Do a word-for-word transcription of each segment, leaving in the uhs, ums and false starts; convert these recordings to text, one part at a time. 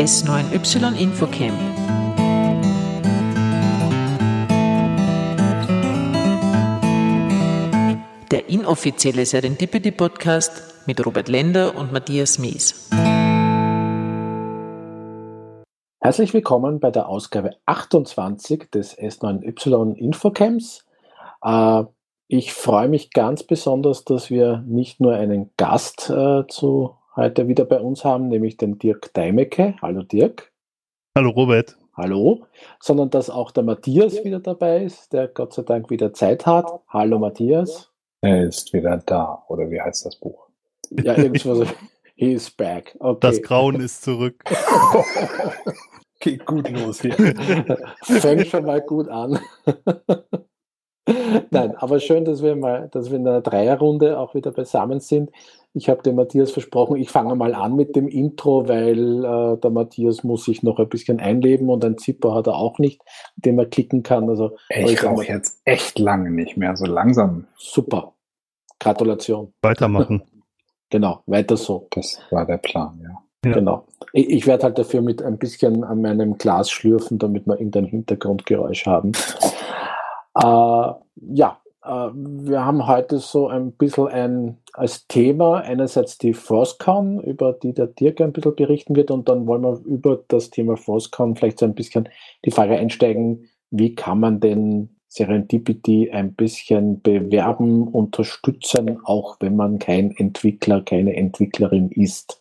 S neun Y Infocamp. Der inoffizielle Serendipity-Podcast mit Robert Lender und Matthias Mies. Herzlich willkommen bei der Ausgabe achtundzwanzig des S neun Y Infocamps. Äh, ich freue mich ganz besonders, dass wir nicht nur einen Gast äh, zu heute wieder bei uns haben, nämlich den Dirk Deimecke. Hallo Dirk. Hallo Robert. Hallo. Sondern dass auch der Matthias wieder dabei ist, der Gott sei Dank wieder Zeit hat. Hallo Matthias. Er ist wieder da, oder wie heißt das Buch? Ja, irgendwas. He is back. Okay. Das Grauen ist zurück. Geht gut los hier. Fängt schon mal gut an. Nein, aber schön, dass wir mal, dass wir in einer Dreierrunde auch wieder beisammen sind. Ich habe dem Matthias versprochen, ich fange mal an mit dem Intro, weil äh, der Matthias muss sich noch ein bisschen einleben und ein Zipper hat er auch nicht, den er klicken kann. Also ich rauche jetzt echt lange nicht mehr, so langsam. Super. Gratulation. Weitermachen. Genau, weiter so. Das war der Plan, ja. Ja. Genau. Ich, ich werde halt dafür mit ein bisschen an meinem Glas schlürfen, damit wir irgendein Hintergrundgeräusch haben. Äh, ja, äh, wir haben heute so ein bisschen ein als Thema einerseits die FrostCon, über die der Dirk ein bisschen berichten wird, und dann wollen wir über das Thema FrostCon vielleicht so ein bisschen die Frage einsteigen, wie kann man denn Serendipity ein bisschen bewerben, unterstützen, auch wenn man kein Entwickler, keine Entwicklerin ist.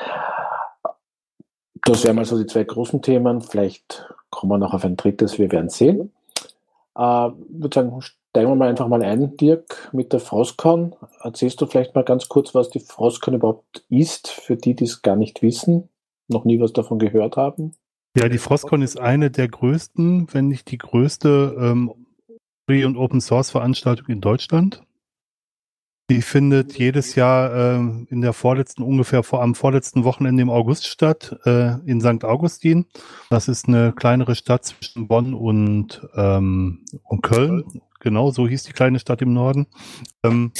Das wären mal so die zwei großen Themen. Vielleicht kommen wir noch auf ein drittes, wir werden sehen. Ich äh, würde sagen, steigen wir mal einfach mal ein, Dirk, mit der FrostCon. Erzählst du vielleicht mal ganz kurz, was die FrostCon überhaupt ist, für die, die es gar nicht wissen, noch nie was davon gehört haben? Ja, die FrostCon ist eine der größten, wenn nicht die größte ähm, Free- und Open-Source-Veranstaltung in Deutschland. Die findet jedes Jahr äh, in der vorletzten, ungefähr vor am vorletzten Wochenende im August statt, äh, in Sankt Augustin. Das ist eine kleinere Stadt zwischen Bonn und, ähm, und Köln. Genau, so hieß die kleine Stadt im Norden. Ähm,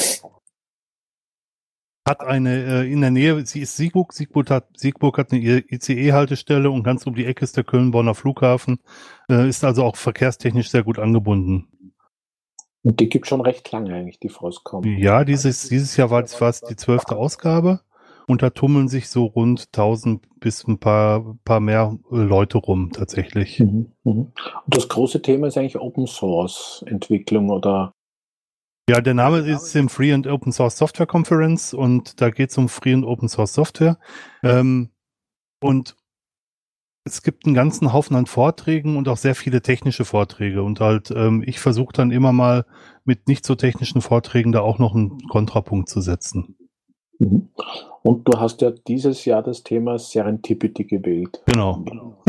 hat eine, äh, in der Nähe, sie ist Siegburg. Siegburg hat, Siegburg hat eine I C E-Haltestelle und ganz um die Ecke ist der Köln-Bonner Flughafen. Äh, ist also auch verkehrstechnisch sehr gut angebunden. Und die gibt schon recht lange eigentlich, die FrostCon. Ja, dieses, dieses Jahr war es fast die zwölfte Ausgabe und da tummeln sich so rund tausend bis ein paar, paar mehr Leute rum tatsächlich. Mhm, mhm. Und das große Thema ist eigentlich Open Source Entwicklung, oder? Ja, der Name ist im Free and Open Source Software Conference und da geht es um Free and Open Source Software. Ähm, und es gibt einen ganzen Haufen an Vorträgen und auch sehr viele technische Vorträge. Und halt, ähm, ich versuche dann immer mal mit nicht so technischen Vorträgen da auch noch einen Kontrapunkt zu setzen. Mhm. Und du hast ja dieses Jahr das Thema Serendipity gewählt. Genau.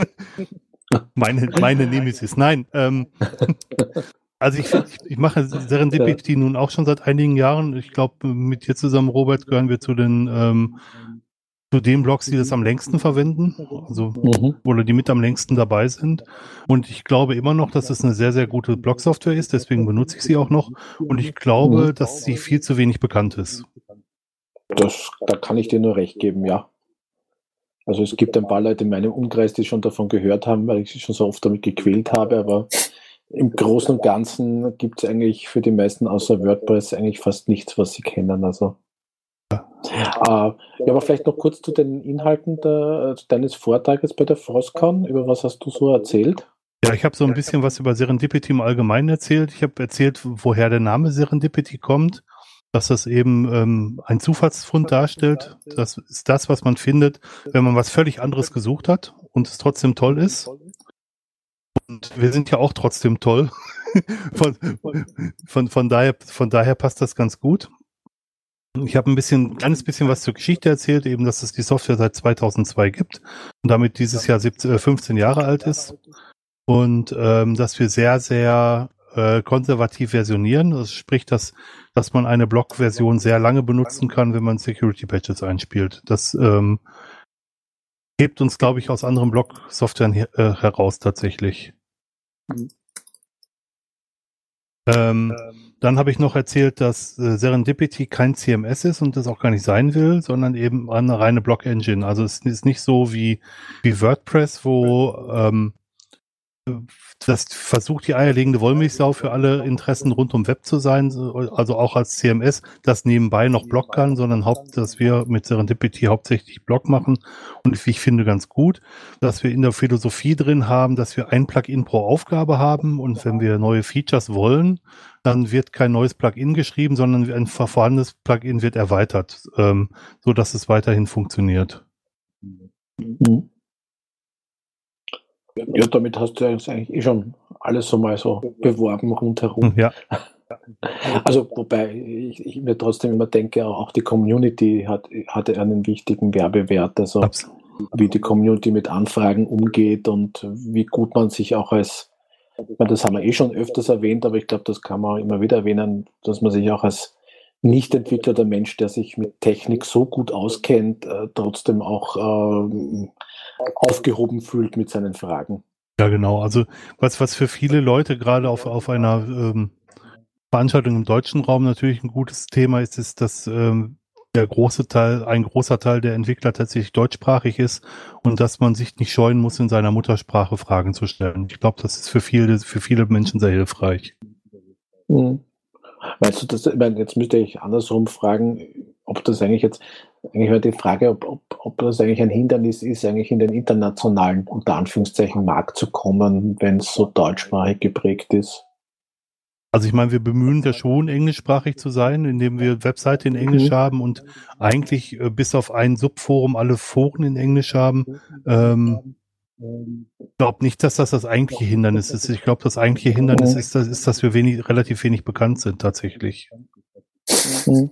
meine, meine Nemesis. Nein. Ähm, also ich, ich, ich mache Serendipity nun auch schon seit einigen Jahren. Ich glaube, mit dir zusammen, Robert, gehören wir zu den ähm, zu den Blogs, die das am längsten verwenden, also Mhm. oder die mit am längsten dabei sind. Und ich glaube immer noch, dass es eine sehr, sehr gute Blog-Software ist, deswegen benutze ich sie auch noch. Und ich glaube, Mhm. dass sie viel zu wenig bekannt ist. Das, da kann ich dir nur recht geben, ja. Also es gibt ein paar Leute in meinem Umkreis, die schon davon gehört haben, weil ich sie schon so oft damit gequält habe, aber im Großen und Ganzen gibt es eigentlich für die meisten außer WordPress eigentlich fast nichts, was sie kennen. Also Äh, ja, aber vielleicht noch kurz zu den Inhalten der, deines Vortrages bei der FrostCon. Über was hast du so erzählt? Ja, ich habe so ein bisschen was über Serendipity im Allgemeinen erzählt. Ich habe erzählt, woher der Name Serendipity kommt, dass das eben ähm, ein Zufallsfund darstellt. Das ist das, was man findet, wenn man was völlig anderes gesucht hat und es trotzdem toll ist. Und wir sind ja auch trotzdem toll. von, von, von, daher, von daher passt das ganz gut. Ich habe ein bisschen, ein kleines bisschen was zur Geschichte erzählt, eben, dass es die Software seit zweitausendzwei gibt und damit dieses Jahr siebzehn, fünfzehn Jahre alt ist und ähm, dass wir sehr, sehr äh, konservativ versionieren. Das spricht, dass, dass man eine Block-Version sehr lange benutzen kann, wenn man Security-Patches einspielt. Das ähm, hebt uns, glaube ich, aus anderen Block-Softwaren her äh, heraus tatsächlich. Mhm. Ähm, Dann habe ich noch erzählt, dass äh, Serendipity kein C M S ist und das auch gar nicht sein will, sondern eben eine reine Block-Engine. Also es ist nicht so wie, wie WordPress, wo ähm, das versucht, die eierlegende Wollmilchsau für alle Interessen rund um Web zu sein, also auch als C M S, das nebenbei noch Blog kann, sondern haupt, dass wir mit Serendipity hauptsächlich Blog machen und wie ich finde ganz gut, dass wir in der Philosophie drin haben, dass wir ein Plugin pro Aufgabe haben und wenn wir neue Features wollen, dann wird kein neues Plugin geschrieben, sondern ein vorhandenes Plugin wird erweitert, ähm, so dass es weiterhin funktioniert. Mhm. Ja, damit hast du eigentlich eh schon alles so mal so beworben rundherum. Ja. Also, wobei ich, ich mir trotzdem immer denke, auch die Community hat, hatte einen wichtigen Werbewert. Also, Absolut. Wie die Community mit Anfragen umgeht und wie gut man sich auch als, ich meine, das haben wir eh schon öfters erwähnt, aber ich glaube, das kann man immer wieder erwähnen, dass man sich auch als Nicht-Entwickler, der Mensch, der sich mit Technik so gut auskennt, äh, trotzdem auch äh, aufgehoben fühlt mit seinen Fragen. Ja, genau. Also was, was für viele Leute gerade auf, auf einer ähm, Veranstaltung im deutschen Raum natürlich ein gutes Thema ist, ist, dass ähm, der große Teil, ein großer Teil der Entwickler tatsächlich deutschsprachig ist und dass man sich nicht scheuen muss, in seiner Muttersprache Fragen zu stellen. Ich glaube, das ist für viele, für viele Menschen sehr hilfreich. Mhm. Weißt du, das, ich meine, jetzt müsste ich andersrum fragen, ob das eigentlich jetzt, eigentlich war die Frage, ob, ob, ob das eigentlich ein Hindernis ist, eigentlich in den internationalen, unter Anführungszeichen, Markt zu kommen, wenn es so deutschsprachig geprägt ist. Also ich meine, wir bemühen ja schon, englischsprachig zu sein, indem wir Webseite in Englisch mhm. haben und eigentlich äh, bis auf ein Subforum alle Foren in Englisch haben. Ähm, Ich glaube nicht, dass das das eigentliche Hindernis ist. Ich glaube, das eigentliche Hindernis ist, dass, ist, dass wir wenig, relativ wenig bekannt sind tatsächlich. Mhm.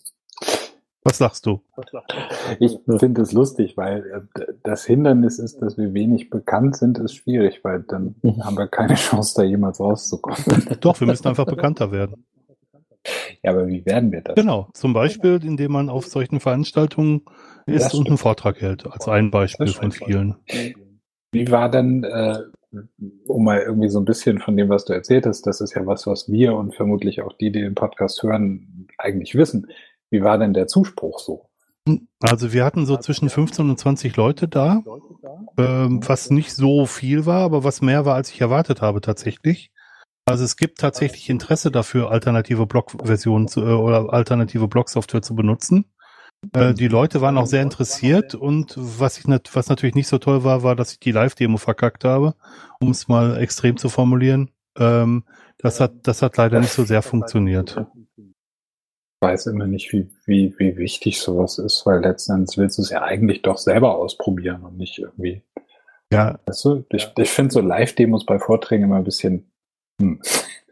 Was sagst du? Ich finde es lustig, weil das Hindernis ist, dass wir wenig bekannt sind, ist schwierig, weil dann haben wir keine Chance, da jemals rauszukommen. Doch, wir müssen einfach bekannter werden. Ja, aber wie werden wir das? Genau, zum Beispiel, indem man auf solchen Veranstaltungen ist und einen Vortrag hält, als ein Beispiel von vielen. Wie war denn, äh, um mal irgendwie so ein bisschen von dem, was du erzählt hast, das ist ja was, was wir und vermutlich auch die, die den Podcast hören, eigentlich wissen. Wie war denn der Zuspruch so? Also wir hatten so zwischen fünfzehn und zwanzig Leute da, ähm, was nicht so viel war, aber was mehr war, als ich erwartet habe tatsächlich. Also es gibt tatsächlich Interesse dafür, alternative Blog-Versionen zu, äh, oder alternative Blog-Software zu benutzen. Äh, die Leute waren auch sehr interessiert und was ich nat- was natürlich nicht so toll war, war, dass ich die Live-Demo verkackt habe, um es mal extrem zu formulieren. Ähm, das hat das hat leider nicht so sehr funktioniert. Ich weiß immer nicht, wie, wie, wie wichtig sowas ist, weil letztendlich willst du es ja eigentlich doch selber ausprobieren und nicht irgendwie. Ja. Weißt du, ich, ich finde so Live-Demos bei Vorträgen immer ein bisschen hm.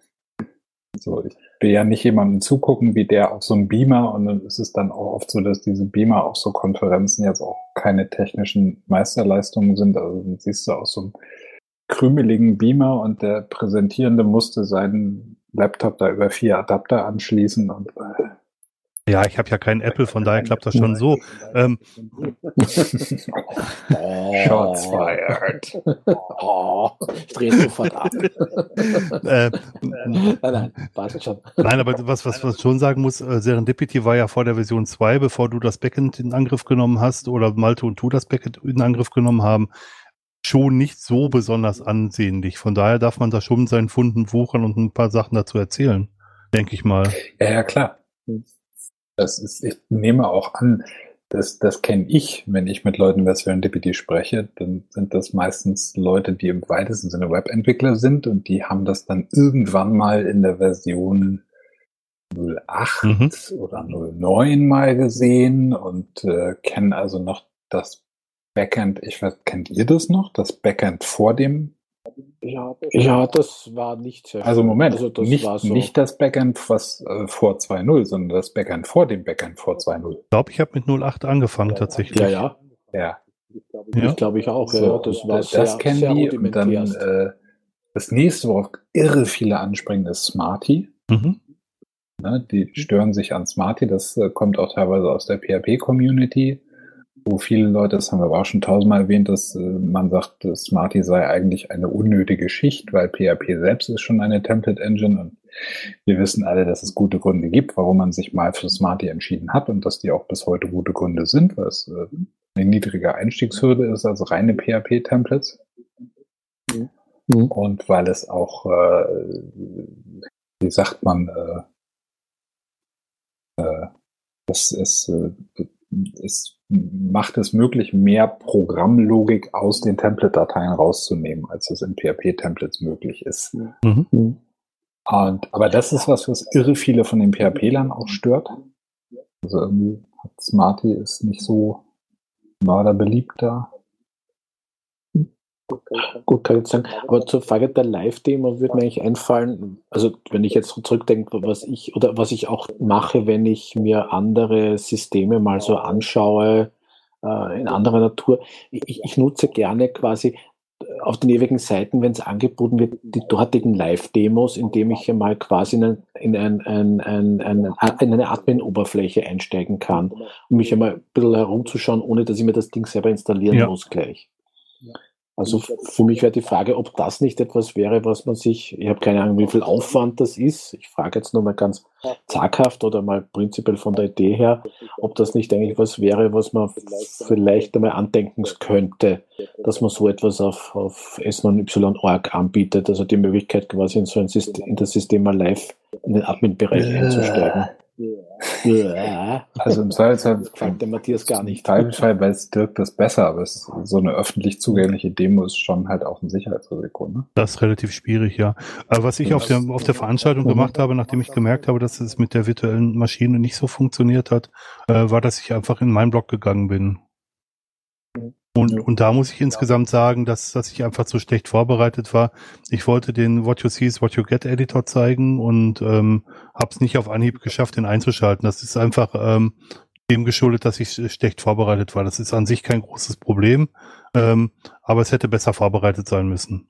So, ich will ja nicht jemandem zugucken, wie der auf so einem Beamer, und dann ist es dann auch oft so, dass diese Beamer auf so Konferenzen jetzt auch keine technischen Meisterleistungen sind. Also dann siehst du aus so einem krümeligen Beamer und der Präsentierende musste seinen Laptop da über vier Adapter anschließen und äh, ja, ich habe ja keinen Apple, von daher klappt das schon so. Ähm, Shots fired. Oh, ich drehe sofort ab. äh, nein, nein, passt schon. Nein, aber was, was man schon sagen muss, äh, Serendipity war ja vor der Version zwei, bevor du das Backend in Angriff genommen hast oder Malte und du das Backend in Angriff genommen haben, schon nicht so besonders ansehnlich. Von daher darf man da schon seinen Funden wuchern und ein paar Sachen dazu erzählen, denke ich mal. Ja, ja, klar. Das ist, ich nehme auch an, das, das kenne ich, wenn ich mit Leuten über Serendipity spreche, dann sind das meistens Leute, die im weitesten Sinne Webentwickler sind und die haben das dann irgendwann mal in der Version null acht mhm. oder null neun mal gesehen und äh, kennen also noch das Backend. Ich weiß, kennt ihr das noch? Das Backend vor dem? Ja, ja, das war nicht sehr schön. Also Moment, also das nicht, war so. nicht das Backend was äh, vor zwei Punkt null, sondern das Backend vor dem Backend vor zwei Punkt null. Ich glaube, ich habe mit null acht angefangen tatsächlich. Ja, ja. Ja. Ich glaube ich auch. So, ja, das war das sehr, kennen sehr die und dann äh, das nächste, worauf irre viele anspringen, ist Smarty. Mhm. Ne, die stören sich an Smarty. Das äh, kommt auch teilweise aus der P H P-Community, wo viele Leute, das haben wir aber auch schon tausendmal erwähnt, dass äh, man sagt, Smarty sei eigentlich eine unnötige Schicht, weil P H P selbst ist schon eine Template-Engine und Wir wissen alle, dass es gute Gründe gibt, warum man sich mal für Smarty entschieden hat und dass die auch bis heute gute Gründe sind, weil es äh, eine niedrige Einstiegshürde ist, also reine P H P-Templates. Mhm. Und weil es auch, äh, wie sagt man, äh, äh, das ist, äh, es macht es möglich, mehr Programmlogik aus den Template-Dateien rauszunehmen, als es in P H P-Templates möglich ist. Mhm. Und, aber das ist was, was irre viele von den P H P-Lern auch stört. Also irgendwie hat Smarty ist nicht so mörderbeliebt da. Gut, kann ich sagen. Aber zur Frage der Live-Demo würde mir eigentlich einfallen, also wenn ich jetzt zurückdenke, was ich oder was ich auch mache, wenn ich mir andere Systeme mal so anschaue, äh, in anderer Natur, ich, ich nutze gerne quasi auf den ewigen Seiten, wenn es angeboten wird, die dortigen Live-Demos, indem ich mal quasi in, ein, in, ein, ein, ein, ein, in eine Admin-Oberfläche einsteigen kann, um mich einmal ein bisschen herumzuschauen, ohne dass ich mir das Ding selber installieren ja. muss gleich. Also für mich wäre die Frage, ob das nicht etwas wäre, was man sich, ich habe keine Ahnung, wie viel Aufwand das ist. Ich frage jetzt nur mal ganz zaghaft oder mal prinzipiell von der Idee her, ob das nicht eigentlich was wäre, was man vielleicht einmal andenken könnte, dass man so etwas auf, auf S neun Y Punkt org anbietet, also die Möglichkeit quasi in so ein System, in das System mal live in den Admin-Bereich äh. einzusteigen. Ja. Also im Zweifelsfall fragt der Matthias gar nicht. Im Zweifelsfall weiß Dirk das besser, aber es, so eine öffentlich zugängliche Demo ist schon halt auch ein Sicherheitsrisiko. Ne? Das ist relativ schwierig, ja. Aber was ich auf der, auf der Veranstaltung mhm. gemacht habe, nachdem ich gemerkt habe, dass es mit der virtuellen Maschine nicht so funktioniert hat, äh, war, dass ich einfach in meinen Blog gegangen bin. Und, und da muss ich insgesamt sagen, dass, dass ich einfach zu schlecht vorbereitet war. Ich wollte den What You See is What You Get Editor zeigen und ähm, habe es nicht auf Anhieb geschafft, den einzuschalten. Das ist einfach ähm, dem geschuldet, dass ich schlecht vorbereitet war. Das ist an sich kein großes Problem, ähm, aber es hätte besser vorbereitet sein müssen.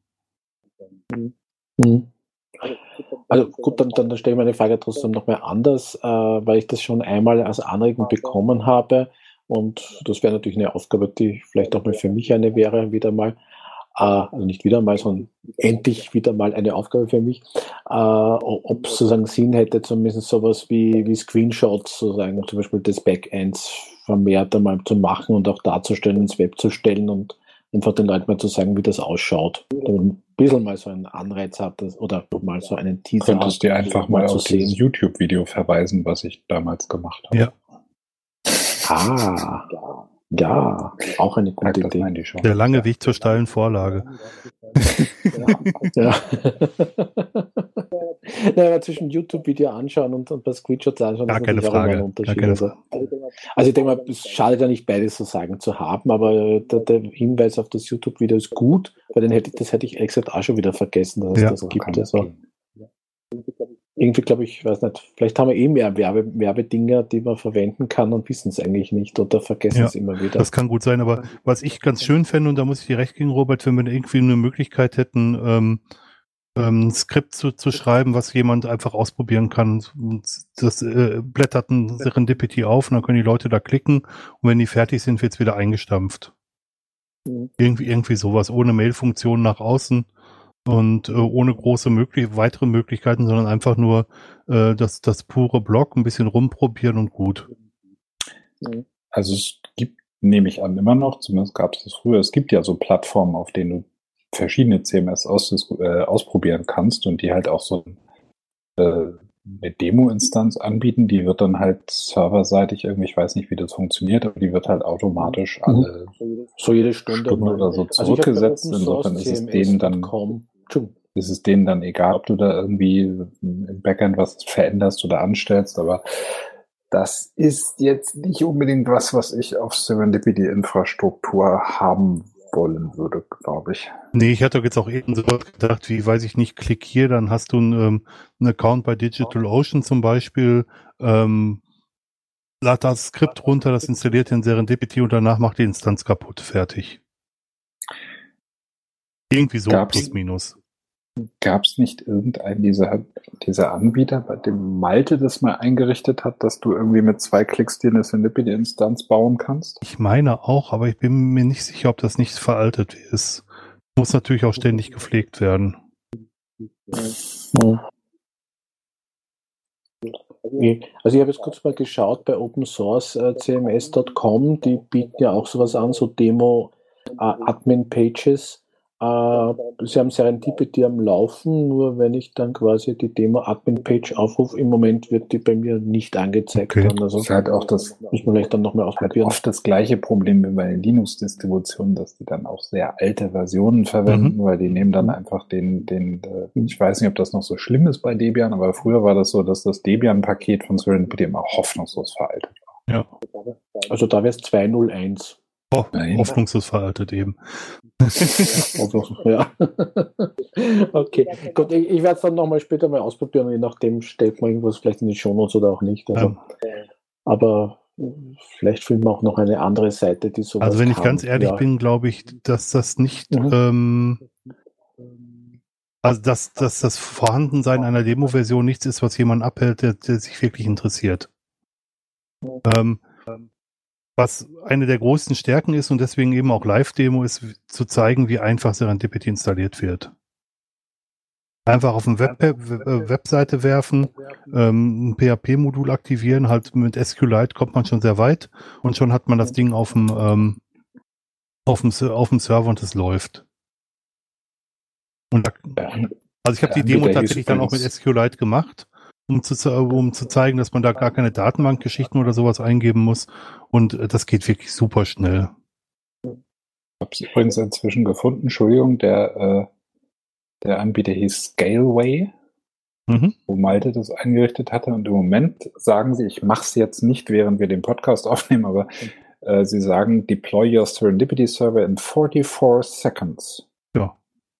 Mhm. Also gut, dann, dann stelle ich meine Frage trotzdem noch mal anders, äh, weil ich das schon einmal als Anregung bekommen habe. Und das wäre natürlich eine Aufgabe, die vielleicht auch mal für mich eine wäre, wieder mal, äh, also nicht wieder mal, sondern endlich wieder mal eine Aufgabe für mich, äh, ob es sozusagen Sinn hätte, zumindest sowas wie, wie Screenshots, sozusagen, zum Beispiel des Backends vermehrt einmal zu machen und auch darzustellen, ins Web zu stellen und einfach den Leuten mal zu sagen, wie das ausschaut. Damit man ein bisschen mal so einen Anreiz hat, das, oder mal so einen Teaser. Könntest du dir einfach mal auf dieses YouTube-Video verweisen, was ich damals gemacht habe. Ja. Ah, ja, auch eine gute Idee. Der lange Weg zur steilen Vorlage. ja. ja, zwischen YouTube-Video anschauen und ein paar Screenshots anschauen, gar keine Frage. Ein Unterschied. Keine Frage. Also ich denke mal, es schadet ja nicht, beides so sagen zu haben, aber der, der Hinweis auf das YouTube-Video ist gut, weil den hätte, das hätte ich ehrlich gesagt auch schon wieder vergessen, dass es ja. das gibt. Also. Irgendwie glaube ich, weiß nicht, vielleicht haben wir eh mehr Werbe, Werbedinger, die man verwenden kann und wissen es eigentlich nicht oder vergessen es ja, immer wieder. Das kann gut sein, aber was ich ganz schön fände, und da muss ich dir recht geben, Robert, wenn wir irgendwie eine Möglichkeit hätten, ähm, ähm, ein Skript zu, zu schreiben, was jemand einfach ausprobieren kann. Und das äh, blättert ein Serendipity auf und dann können die Leute da klicken und wenn die fertig sind, wird es wieder eingestampft. Mhm. Irgendwie, irgendwie sowas, ohne Mail-Funktion nach außen. Und äh, ohne große möglich weitere Möglichkeiten, sondern einfach nur äh, das, das pure Blog, ein bisschen rumprobieren und gut. Also es gibt, nehme ich an, immer noch, zumindest gab es das früher, es gibt ja so Plattformen, auf denen du verschiedene C M S aus, äh, ausprobieren kannst und die halt auch so äh, eine Demo-Instanz anbieten, die wird dann halt serverseitig irgendwie, ich weiß nicht, wie das funktioniert, aber die wird halt automatisch alle mhm. so jede Stunde, Stunde oder so zurückgesetzt. Also insofern ist es denen dann ist es denen dann egal, ob du da irgendwie im Backend was veränderst oder anstellst, aber das ist jetzt nicht unbedingt was, was ich auf Serendipity-Infrastruktur haben wollen würde, glaube ich. Nee, ich hatte jetzt auch eben so gedacht, wie, weiß ich nicht, klick hier, dann hast du einen, einen Account bei DigitalOcean zum Beispiel, ähm, lad das Skript runter, das installiert in Serendipity und danach macht die Instanz kaputt, fertig. Irgendwie so, gab's, plus minus. Gab es nicht irgendeinen dieser, dieser Anbieter, bei dem Malte das mal eingerichtet hat, dass du irgendwie mit zwei Klicks dir eine Serendipity-Instanz bauen kannst? Ich meine auch, aber ich bin mir nicht sicher, ob das nicht veraltet ist. Muss natürlich auch ständig gepflegt werden. Ja. Also ich habe jetzt kurz mal geschaut bei Open Source äh, C M S Punkt com, die bieten ja auch sowas an, so Demo äh, Admin Pages. Äh, sie haben Serendipity am Laufen, nur wenn ich dann quasi die Demo Admin Page aufrufe, im Moment wird die bei mir nicht angezeigt. Okay. Dann. Also das ist halt auch das, muss man vielleicht dann nochmal halt ausprobieren. oft das gleiche Problem wie bei den Linux-Distributionen, dass die dann auch sehr alte Versionen verwenden, Mhm. weil die nehmen dann einfach den, den, äh, ich weiß nicht, ob das noch so schlimm ist bei Debian, aber früher war das so, dass das Debian-Paket von Serendipity immer hoffnungslos veraltet war. Ja. Also da wäre es zwei null eins. Oh, Nein. hoffnungslos veraltet eben. Also, ja. Okay, gut, ich, ich werde es dann nochmal später mal ausprobieren, je nachdem stellt man irgendwas vielleicht in die Shownotes oder auch nicht. Also, Ähm, aber vielleicht finden wir auch noch eine andere Seite, die sowas also wenn ich kann. ganz ehrlich Ja. bin, glaube ich, dass das nicht, Mhm. ähm, also dass, dass das Vorhandensein einer Demo-Version nichts ist, was jemand abhält, der, der sich wirklich interessiert. Ähm, was eine der größten Stärken ist und deswegen eben auch Live-Demo ist, zu zeigen, wie einfach Serendipity installiert wird. Einfach auf eine Web äh, Webseite werfen, ähm, ein P H P-Modul aktivieren, halt mit SQLite kommt man schon sehr weit und schon hat man das Ding auf dem, ähm, auf dem, auf dem Server und es läuft. Und da, also ich habe die Demo tatsächlich dann auch mit SQLite gemacht, um zu, um zu zeigen, dass man da gar keine Datenbankgeschichten oder sowas eingeben muss. Und äh, das geht wirklich super schnell. Ich habe es übrigens inzwischen gefunden, Entschuldigung, der, äh, der Anbieter hieß Scaleway, Mhm. wo Malte das eingerichtet hatte. Und im Moment sagen sie, ich mache es jetzt nicht, während wir den Podcast aufnehmen, aber äh, sie sagen, deploy your Serendipity Server in forty-four seconds. Ja.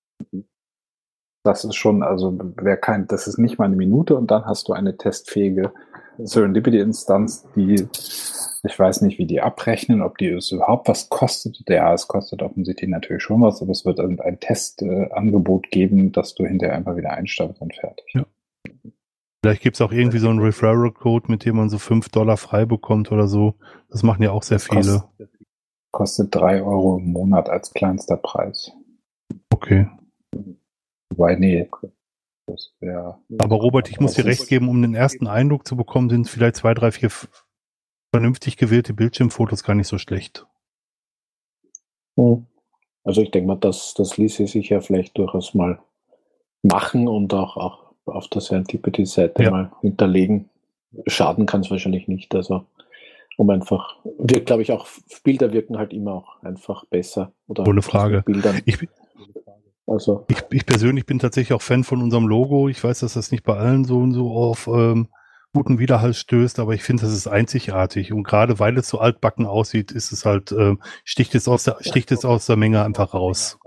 Das ist schon, also wer kein, das ist nicht mal eine Minute und dann hast du eine testfähige Serendipity-Instanz, die, ich weiß nicht, wie die abrechnen, ob die es überhaupt was kostet. Ja, es kostet offensichtlich natürlich schon was, aber es wird ein Testangebot äh, geben, dass du hinterher einfach wieder einstampfst und fertig. Ja. Vielleicht gibt es auch irgendwie so einen Referral-Code, mit dem man so fünf Dollar frei bekommt oder so. Das machen ja auch sehr viele. Kostet, kostet drei Euro im Monat als kleinster Preis. Okay. Wobei, nee. Das wär, Aber Robert, ich muss dir recht ist, geben, um den ersten Eindruck zu bekommen, sind vielleicht zwei, drei, vier f- vernünftig gewählte Bildschirmfotos gar nicht so schlecht. Also ich denke mal, das, das ließe sich ja vielleicht durchaus mal machen und auch, auch auf der Serendipity-Seite Ja. mal hinterlegen. Schaden kann es wahrscheinlich nicht. Also um einfach, wir glaube ich auch, Bilder wirken halt immer auch einfach besser. Oder Ohne Frage. Bildern. Ich, Also ich, ich persönlich bin tatsächlich auch Fan von unserem Logo. Ich weiß, dass das nicht bei allen so und so auf ähm, guten Widerhall stößt, aber ich finde, das ist einzigartig. Und gerade weil es so altbacken aussieht, ist es halt, ähm, sticht es aus der, sticht es aus der Menge einfach raus.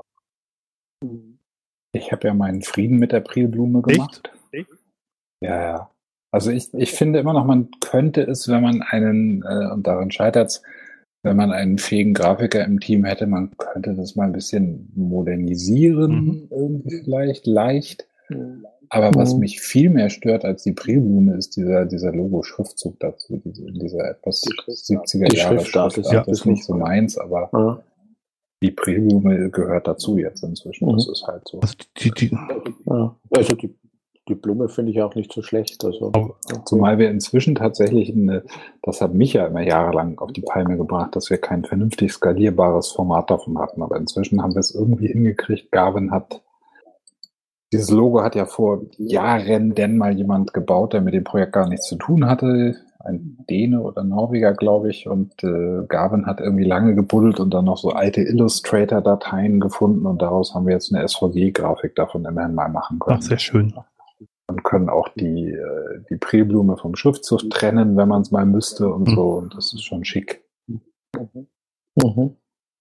Ich habe ja meinen Frieden mit der Aprilblume gemacht. Echt? Ja, ja. Also ich, ich finde immer noch, man könnte es, wenn man einen, äh, und daran scheitert's, wenn man einen fähigen Grafiker im Team hätte, man könnte das mal ein bisschen modernisieren, Mhm. irgendwie vielleicht, leicht. Aber was Mhm. mich viel mehr stört als die Prilblume, ist dieser, dieser Logo-Schriftzug dazu, diese, dieser etwas siebziger die Jahre Schriftart ist- ja, Das ist nicht so meins, aber ja. die Prilblume gehört dazu jetzt inzwischen. Mhm. Das ist halt so. Also die, die, Ja. Also die, die Blume finde ich auch nicht so schlecht. Also Zumal wir inzwischen tatsächlich, eine, das hat mich ja immer jahrelang auf die Palme gebracht, dass wir kein vernünftig skalierbares Format davon hatten. Aber inzwischen haben wir es irgendwie hingekriegt. Garvin hat, dieses Logo hat ja vor Jahren denn mal jemand gebaut, der mit dem Projekt gar nichts zu tun hatte. Ein Däne oder Norweger, glaube ich. Und äh, Garvin hat irgendwie lange gebuddelt und dann noch so alte Illustrator-Dateien gefunden. Und daraus haben wir jetzt eine S V G-Grafik davon immerhin mal machen können. ach, sehr schön. Und können auch die, äh, die Prilblume vom Schriftzug trennen, wenn man es mal müsste und Mhm. so. Und das ist schon schick. Mhm.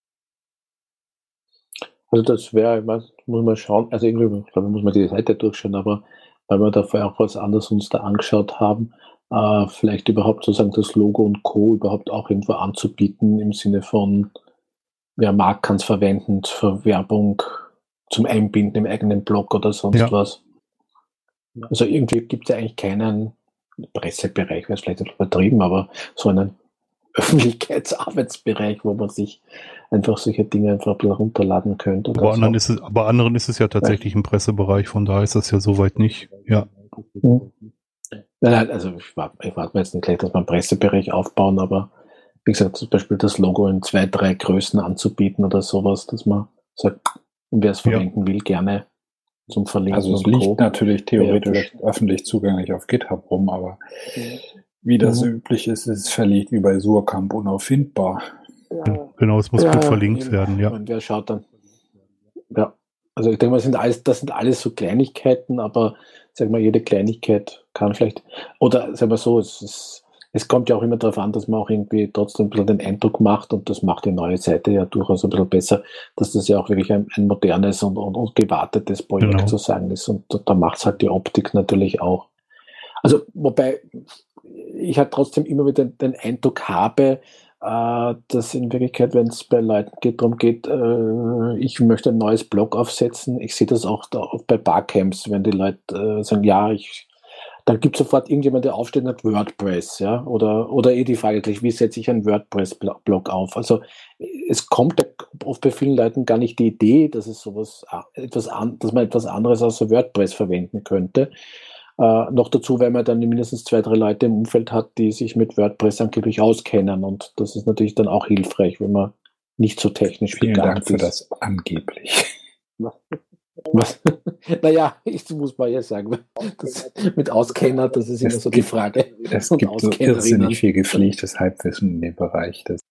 Also das wäre, ich weiß, muss man schauen, also irgendwie, ich glaube, muss man die Seite durchschauen, aber weil wir da vorher auch was anderes uns da angeschaut haben, äh, vielleicht überhaupt sozusagen das Logo und Co. überhaupt auch irgendwo anzubieten im Sinne von, wer mag, kann es verwenden für Werbung, zum Einbinden im eigenen Blog oder sonst Ja. was. Also irgendwie gibt es ja eigentlich keinen Pressebereich, wäre es vielleicht etwas übertrieben, aber so einen Öffentlichkeitsarbeitsbereich, wo man sich einfach solche Dinge einfach ein bisschen runterladen könnte. Bei Oder anderen, so. ist es, bei anderen ist es ja tatsächlich im Pressebereich, von daher ist das ja soweit nicht. Ja. Mhm. Nein, nein, also ich warte ich wart mir jetzt nicht gleich, dass wir einen Pressebereich aufbauen, aber wie gesagt, zum Beispiel das Logo in zwei, drei Größen anzubieten oder sowas, dass man sagt, wer es verwenden ja. will, gerne zum Verlinken. Also es liegt Co. natürlich theoretisch ja, öffentlich zugänglich auf GitHub rum, aber mhm. wie das mhm. üblich ist, ist es verlegt wie bei Surkamp unauffindbar. Ja. Genau, es muss ja, gut verlinkt eben. werden, ja. Und wer schaut dann? Ja, also ich denke mal, das sind alles, das sind alles so Kleinigkeiten, aber sag mal, jede Kleinigkeit kann vielleicht, oder sag mal so, es, ist, es kommt ja auch immer darauf an, dass man auch irgendwie trotzdem ein bisschen den Eindruck macht, und das macht die neue Seite ja durchaus ein bisschen besser, dass das ja auch wirklich ein, ein modernes und, und, und gewartetes Projekt genau. zu sagen ist, und da macht es halt die Optik natürlich auch. Also, wobei ich halt trotzdem immer wieder den Eindruck habe, Uh, dass in Wirklichkeit, wenn es bei Leuten geht, darum geht, uh, ich möchte ein neues Blog aufsetzen. Ich sehe das auch da, auch bei Barcamps, wenn die Leute uh, sagen, ja, ich, dann gibt es sofort irgendjemand, der aufsteht und hat WordPress, ja, oder, oder eh die Frage gleich, wie setze ich einen WordPress-Blog auf? Also es kommt oft bei vielen Leuten gar nicht die Idee, dass es sowas, etwas an, dass man etwas anderes außer WordPress verwenden könnte. Uh, noch dazu, weil man dann mindestens zwei, drei Leute im Umfeld hat, die sich mit WordPress angeblich auskennen, und das ist natürlich dann auch hilfreich, wenn man nicht so technisch Vielen begabt Dank ist. für das angeblich. Was? Naja, ich muss mal ja sagen, das mit Auskenner, das ist immer es so gibt, die Frage. Es gibt so irrsinnig viel gepflegtes Halbwissen in dem Bereich. Das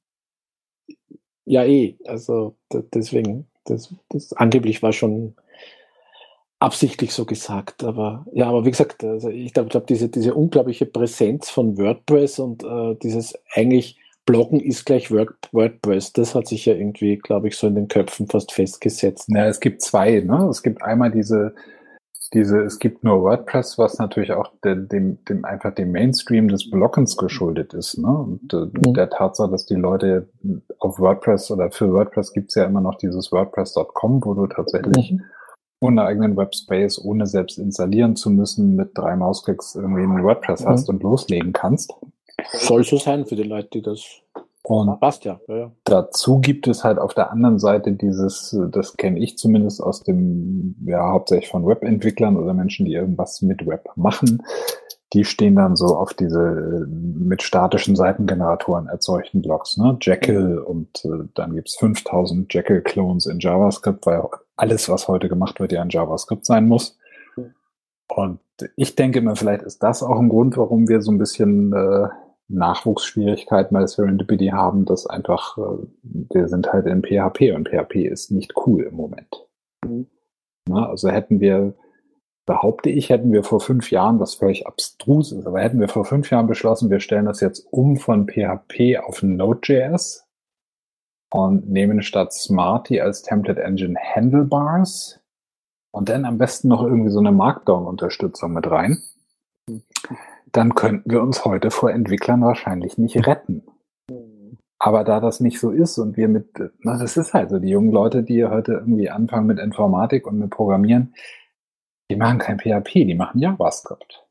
ja, eh, also d- deswegen, das, das angeblich war schon absichtlich so gesagt, aber ja, aber wie gesagt, also ich glaube, glaub, diese, diese unglaubliche Präsenz von WordPress und äh, dieses eigentlich Bloggen ist gleich Word, WordPress, das hat sich ja irgendwie, glaube ich, so in den Köpfen fast festgesetzt. Ja, es gibt zwei, ne? Es gibt einmal diese, diese, es gibt nur WordPress, was natürlich auch dem, dem, dem einfach dem Mainstream des Bloggens geschuldet ist, ne? Und äh, mhm. der Tatsache, dass die Leute auf WordPress oder für WordPress gibt's ja immer noch dieses WordPress Punkt com, wo du tatsächlich mhm. ohne eigenen Webspace, ohne selbst installieren zu müssen, mit drei Mausklicks irgendwie einen WordPress hast mhm. und loslegen kannst. Soll so sein für die Leute, die das und passt ja. Ja, ja. Dazu gibt es halt auf der anderen Seite dieses, das kenne ich zumindest aus dem, ja, hauptsächlich von Webentwicklern oder Menschen, die irgendwas mit Web machen. Die stehen dann so auf diese mit statischen Seitengeneratoren erzeugten Blogs, ne? Jekyll, und äh, dann gibt's fünftausend Jekyll-Clones in JavaScript, weil alles, was heute gemacht wird, ja in JavaScript sein muss. Und ich denke mir, vielleicht ist das auch ein Grund, warum wir so ein bisschen äh, Nachwuchsschwierigkeiten bei Serendipity haben, dass einfach, äh, wir sind halt in P H P und P H P ist nicht cool im Moment. Mhm. Na, also hätten wir, behaupte ich, hätten wir vor fünf Jahren, was völlig abstrus ist, aber hätten wir vor fünf Jahren beschlossen, wir stellen das jetzt um von P H P auf Node.js und nehmen statt Smarty als Template Engine Handlebars und dann am besten noch irgendwie so eine Markdown-Unterstützung mit rein, dann könnten wir uns heute vor Entwicklern wahrscheinlich nicht retten. Aber da das nicht so ist und wir mit, na, das ist halt so, die jungen Leute, die heute irgendwie anfangen mit Informatik und mit Programmieren, die machen kein P H P, die machen JavaScript.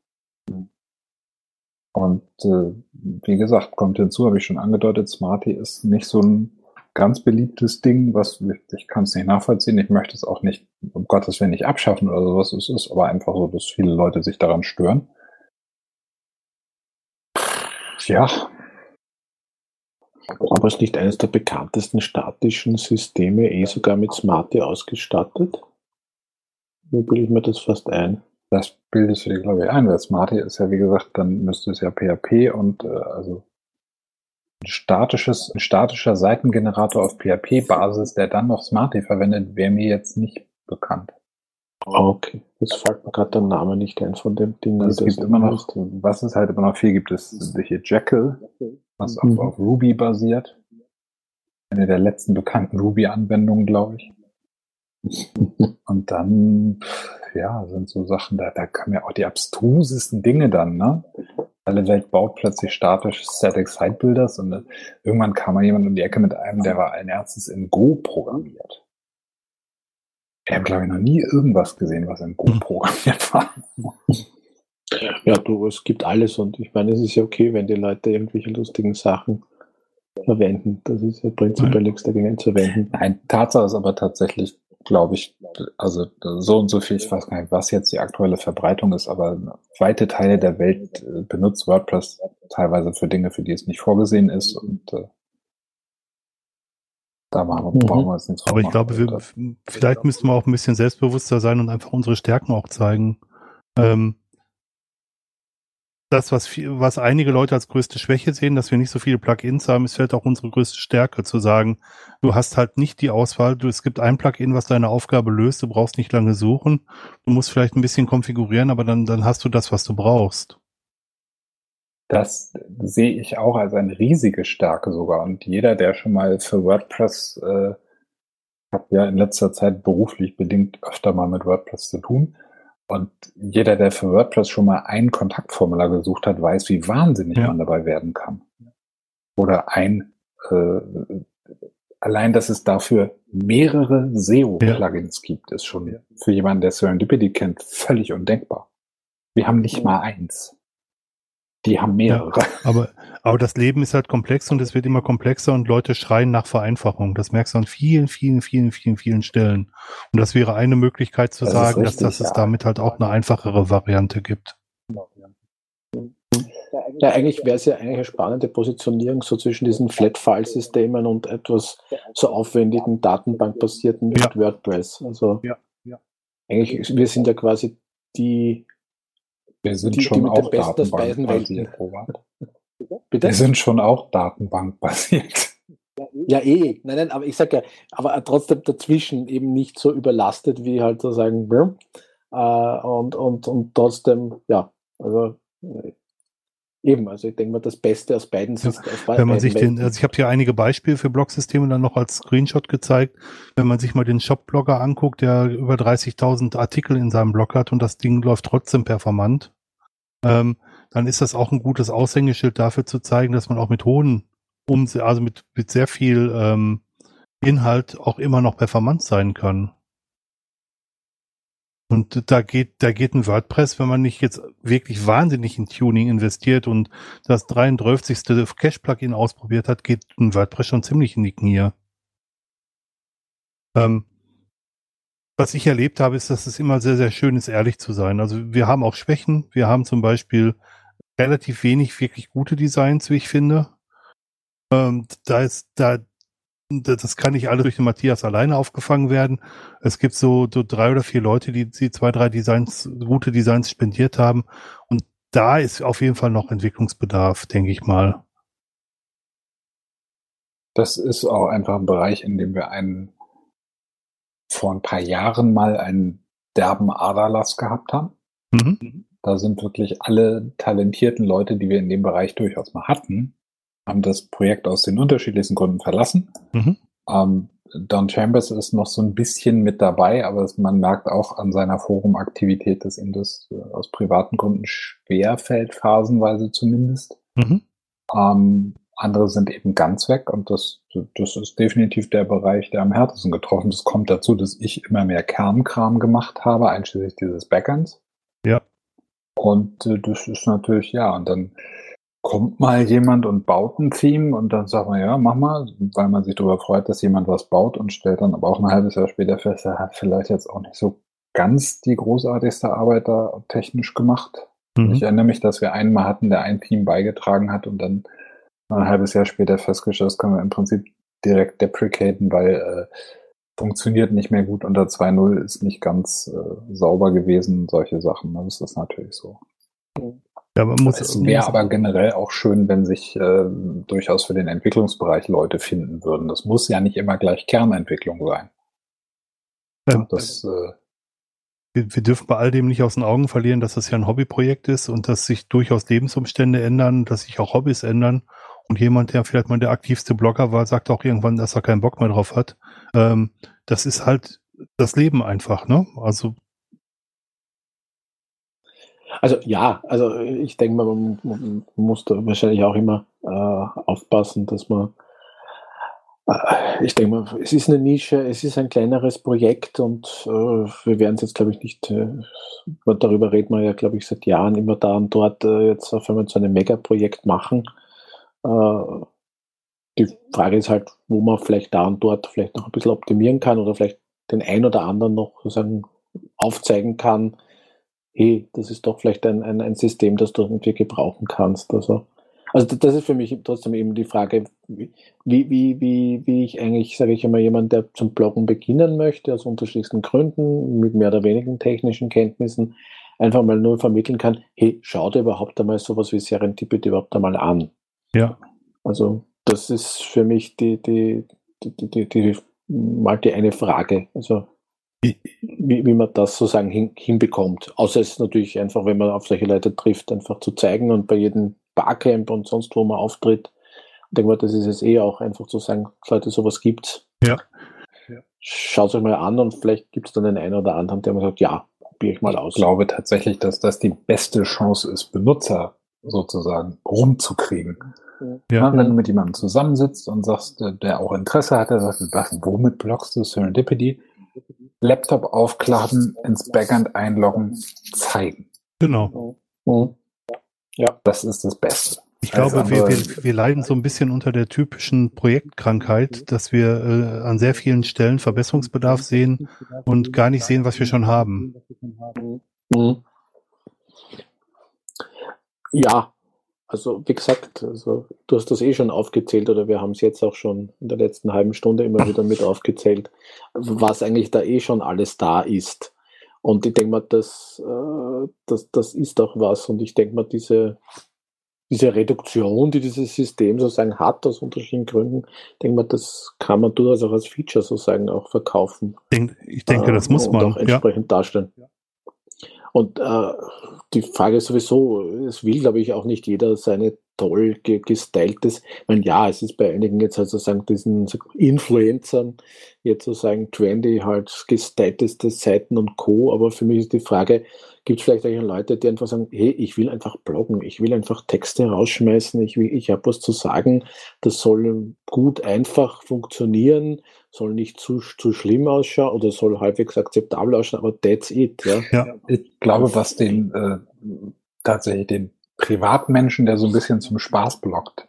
Und äh, wie gesagt, kommt hinzu, habe ich schon angedeutet, Smarty ist nicht so ein ganz beliebtes Ding, was ich kann es nicht nachvollziehen, ich möchte es auch nicht, um Gottes Willen, nicht abschaffen oder sowas, es ist aber einfach so, dass viele Leute sich daran stören. Ja. Aber ist nicht eines der bekanntesten statischen Systeme eh sogar mit Smarty ausgestattet? Wie bilde ich mir das fast ein? Das bildest du dir, glaube ich, ein, weil Smarty ist ja, wie gesagt, dann müsste es ja P H P und äh, also ein statisches, ein statischer Seitengenerator auf P H P-Basis, der dann noch Smarty verwendet, wäre mir jetzt nicht bekannt. Okay, jetzt fällt mir gerade der Name nicht ein von dem Ding. Also es gibt immer noch, was es halt immer noch viel gibt, ist hier Jekyll, was mhm. auf, auf Ruby basiert. Eine der letzten bekannten Ruby-Anwendungen, glaube ich. Und dann, ja, sind so Sachen, da, da kommen ja auch die abstrusesten Dinge dann, ne? Alle Welt baut plötzlich statisch Static Site Builders und dann, irgendwann kam mal jemand um die Ecke mit einem, der war allen Ernstes in Go programmiert. Ich habe, glaube ich, noch nie irgendwas gesehen, was in Go programmiert war. Ja, du, es gibt alles und ich meine, es ist ja okay, wenn die Leute irgendwelche lustigen Sachen verwenden. Das ist ja prinzipiell nichts dagegen einzuwenden. Nein, Tatsache ist aber tatsächlich, glaube ich, also so und so viel, ich weiß gar nicht, was jetzt die aktuelle Verbreitung ist, aber weite Teile der Welt äh, benutzt WordPress teilweise für Dinge, für die es nicht vorgesehen ist und äh, da machen, Mhm. brauchen wir es nicht Aber ich glaube, wir, vielleicht müssten wir auch ein bisschen selbstbewusster sein und einfach unsere Stärken auch zeigen. Ähm, das, was, viel, was einige Leute als größte Schwäche sehen, dass wir nicht so viele Plugins haben, ist vielleicht auch unsere größte Stärke, zu sagen, du hast halt nicht die Auswahl, du, es gibt ein Plugin, was deine Aufgabe löst, du brauchst nicht lange suchen, du musst vielleicht ein bisschen konfigurieren, aber dann, dann hast du das, was du brauchst. Das sehe ich auch als eine riesige Stärke sogar. Und jeder, der schon mal für WordPress, äh, hat ja in letzter Zeit beruflich bedingt öfter mal mit WordPress zu tun. Und jeder, der für WordPress schon mal ein Kontaktformular gesucht hat, weiß, wie wahnsinnig Ja. man dabei werden kann. Oder ein, äh, allein, dass es dafür mehrere S E O-Plugins ja. gibt, ist schon für jemanden, der Serendipity kennt, völlig undenkbar. Wir haben nicht mal eins. Die haben mehrere. Ja, aber, aber das Leben ist halt komplex und es wird immer komplexer und Leute schreien nach Vereinfachung. Das merkst du an vielen, vielen, vielen, vielen, vielen Stellen. Und das wäre eine Möglichkeit zu das sagen, richtig, dass, dass es ja. damit halt auch eine einfachere Variante gibt. Ja, eigentlich wäre es ja eigentlich eine spannende Positionierung so zwischen diesen Flat-File-Systemen und etwas so aufwendigen Datenbankbasierten ja. mit WordPress. Also ja, ja. eigentlich, wir sind ja quasi die Wir sind die, schon die auch datenbankbasiert. Bitte? Wir sind schon auch datenbankbasiert. Ja, eh. Nein, nein, aber ich sage ja, aber trotzdem dazwischen eben nicht so überlastet wie halt so sagen, äh, und, und, und trotzdem, ja, also äh, eben, also ich denke mal, das Beste aus beiden ja, ist aus wenn man sich den, also ich habe hier einige Beispiele für Blogsysteme dann noch als Screenshot gezeigt. Wenn man sich mal den Shop-Blogger anguckt, der über dreißigtausend Artikel in seinem Blog hat und das Ding läuft trotzdem performant, ähm, dann ist das auch ein gutes Aushängeschild dafür zu zeigen, dass man auch mit hohen Umse- also mit, mit sehr viel ähm, Inhalt auch immer noch performant sein kann. Und da geht, da geht ein WordPress, wenn man nicht jetzt wirklich wahnsinnig in Tuning investiert und das dreiunddreißigste Cache-Plugin ausprobiert hat, geht ein WordPress schon ziemlich in die Knie. Ähm, was ich erlebt habe, ist, dass es immer sehr, sehr schön ist, ehrlich zu sein. Also wir haben auch Schwächen. Wir haben zum Beispiel relativ wenig wirklich gute Designs, wie ich finde. Ähm, da ist, da, das kann nicht alles durch den Matthias alleine aufgefangen werden. Es gibt so, so drei oder vier Leute, die, die zwei, drei Designs, gute Designs spendiert haben. Und da ist auf jeden Fall noch Entwicklungsbedarf, denke ich mal. Das ist auch einfach ein Bereich, in dem wir einen vor ein paar Jahren mal einen derben Aderlass gehabt haben. Mhm. Da sind wirklich alle talentierten Leute, die wir in dem Bereich durchaus mal hatten, haben das Projekt aus den unterschiedlichsten Gründen verlassen. Mhm. Ähm, Don Chambers ist noch so ein bisschen mit dabei, aber es, man merkt auch an seiner Forumaktivität, dass ihm das äh, aus privaten Gründen schwerfällt, phasenweise zumindest. Mhm. Ähm, andere sind eben ganz weg und das, das ist definitiv der Bereich, der am härtesten getroffen ist. Es kommt dazu, dass ich immer mehr Kernkram gemacht habe, einschließlich dieses Backends. Ja. Und äh, das ist natürlich, ja, und dann kommt mal jemand und baut ein Theme und dann sagt man, ja, mach mal, weil man sich darüber freut, dass jemand was baut und stellt dann aber auch ein halbes Jahr später fest, er hat vielleicht jetzt auch nicht so ganz die großartigste Arbeit da technisch gemacht. Mhm. Ich erinnere mich, dass wir einen mal hatten, der ein Theme beigetragen hat und dann ein halbes Jahr später festgestellt, das können wir im Prinzip direkt deprecaten, weil äh, funktioniert nicht mehr gut unter zwei Punkt null, ist nicht ganz äh, sauber gewesen, solche Sachen. Das ist natürlich so. Ja, man muss, es wäre aber generell auch schön, wenn sich äh, durchaus für den Entwicklungsbereich Leute finden würden. Das muss ja nicht immer gleich Kernentwicklung sein. Ähm, das, äh, wir, wir dürfen bei all dem nicht aus den Augen verlieren, dass das ja ein Hobbyprojekt ist und dass sich durchaus Lebensumstände ändern, dass sich auch Hobbys ändern. Und jemand, der vielleicht mal der aktivste Blogger war, sagt auch irgendwann, dass er keinen Bock mehr drauf hat. Ähm, das ist halt das Leben einfach, ne? Also Also ja, also ich denke mal, man, man muss da wahrscheinlich auch immer äh, aufpassen, dass man, äh, ich denke mal, es ist eine Nische, es ist ein kleineres Projekt und äh, wir werden es jetzt, glaube ich, nicht, äh, darüber reden wir ja, glaube ich, seit Jahren immer da und dort äh, jetzt auf einmal so ein Megaprojekt machen. Äh, die Frage ist halt, wo man vielleicht da und dort vielleicht noch ein bisschen optimieren kann oder vielleicht den ein oder anderen noch sozusagen aufzeigen kann, hey, das ist doch vielleicht ein, ein, ein System, das du irgendwie gebrauchen kannst. Also, also das ist für mich trotzdem eben die Frage, wie, wie, wie, wie ich eigentlich, sage ich einmal, jemand, der zum Bloggen beginnen möchte, aus unterschiedlichsten Gründen, mit mehr oder weniger technischen Kenntnissen, einfach mal nur vermitteln kann, hey, schau dir überhaupt einmal sowas wie Serendipity überhaupt einmal an. Ja. Also das ist für mich die, die, die, die, die, die mal die eine Frage. Also wie, wie man das sozusagen hin, hinbekommt. Außer es ist natürlich einfach, wenn man auf solche Leute trifft, einfach zu zeigen und bei jedem Barcamp und sonst wo man auftritt. Ich denke mal, das ist es eh auch einfach zu sagen, Leute, sowas gibt's. Ja. Schaut es euch mal an und vielleicht gibt es dann den einen oder anderen, der mir sagt, ja, probiere ich mal aus. Ich glaube tatsächlich, dass das die beste Chance ist, Benutzer sozusagen rumzukriegen. Ja. Ja, wenn du mit jemandem zusammensitzt und sagst, der auch Interesse hat, der sagt, was, womit bloggst du Serendipity? Laptop aufklappen, ins Backend einloggen, zeigen. Genau. Mhm. Ja, das ist das Beste. Ich glaube, wir, wir, wir leiden so ein bisschen unter der typischen Projektkrankheit, dass wir äh, an sehr vielen Stellen Verbesserungsbedarf sehen und gar nicht sehen, was wir schon haben. Mhm. Ja, also wie gesagt, also du hast das eh schon aufgezählt oder wir haben es jetzt auch schon in der letzten halben Stunde immer wieder mit aufgezählt, was eigentlich da eh schon alles da ist. Und ich denke mal, das, äh, das, das ist auch was. Und ich denke mal, diese, diese Reduktion, die dieses System sozusagen hat, aus unterschiedlichen Gründen, denke mal, das kann man durchaus auch als Feature sozusagen auch verkaufen. Ich denke, ich denke das muss man. Und auch entsprechend ja. darstellen. Und äh, die Frage ist sowieso, es will, glaube ich, auch nicht jeder seine toll gestyltes, ich meine, ja, es ist bei einigen jetzt halt sozusagen diesen Influencern jetzt sozusagen trendy, halt gestylteste Seiten und Co., aber für mich ist die Frage, gibt es vielleicht auch Leute, die einfach sagen, hey, ich will einfach bloggen, ich will einfach Texte rausschmeißen, ich will, ich habe was zu sagen, das soll gut, einfach funktionieren, soll nicht zu, zu schlimm ausschauen oder soll halbwegs akzeptabel ausschauen, aber that's it. Ja, ja ich glaube, was den äh, tatsächlich den Privatmenschen, der so ein bisschen zum Spaß bloggt,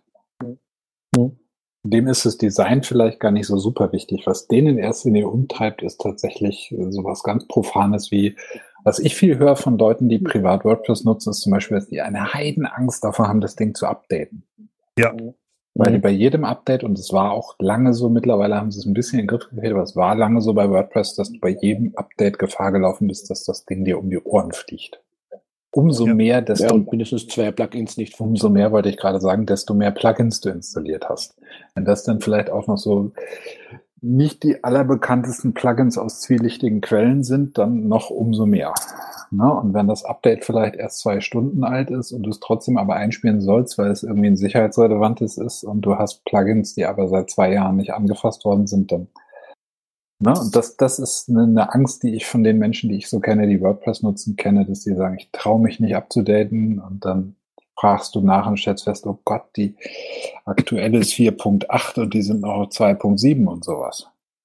mhm. dem ist das Design vielleicht gar nicht so super wichtig. Was den in erster Linie umtreibt, ist tatsächlich äh, sowas ganz Profanes wie, was ich viel höre von Leuten, die privat WordPress nutzen, ist zum Beispiel, dass die eine Heidenangst davor haben, das Ding zu updaten. Ja. Weil die bei jedem Update, und es war auch lange so, mittlerweile haben sie es ein bisschen in den Griff gekriegt, aber es war lange so bei WordPress, dass du bei jedem Update Gefahr gelaufen bist, dass das Ding dir um die Ohren fliegt. Umso ja. mehr, desto ja, und mindestens zwei Plugins nicht. Umso mehr wollte ich gerade sagen, desto mehr Plugins du installiert hast. Wenn das dann vielleicht auch noch so nicht die allerbekanntesten Plugins aus zwielichtigen Quellen sind, dann noch umso mehr. Na, und wenn das Update vielleicht erst zwei Stunden alt ist und du es trotzdem aber einspielen sollst, weil es irgendwie ein sicherheitsrelevantes ist und du hast Plugins, die aber seit zwei Jahren nicht angefasst worden sind, dann Na, und das, das ist eine, eine Angst, die ich von den Menschen, die ich so kenne, die WordPress nutzen, kenne, dass die sagen, ich traue mich nicht abzudaten und dann fragst du nach und stellst fest, oh Gott, die aktuelle ist vier Punkt acht und die sind noch auf zwei Punkt sieben und sowas.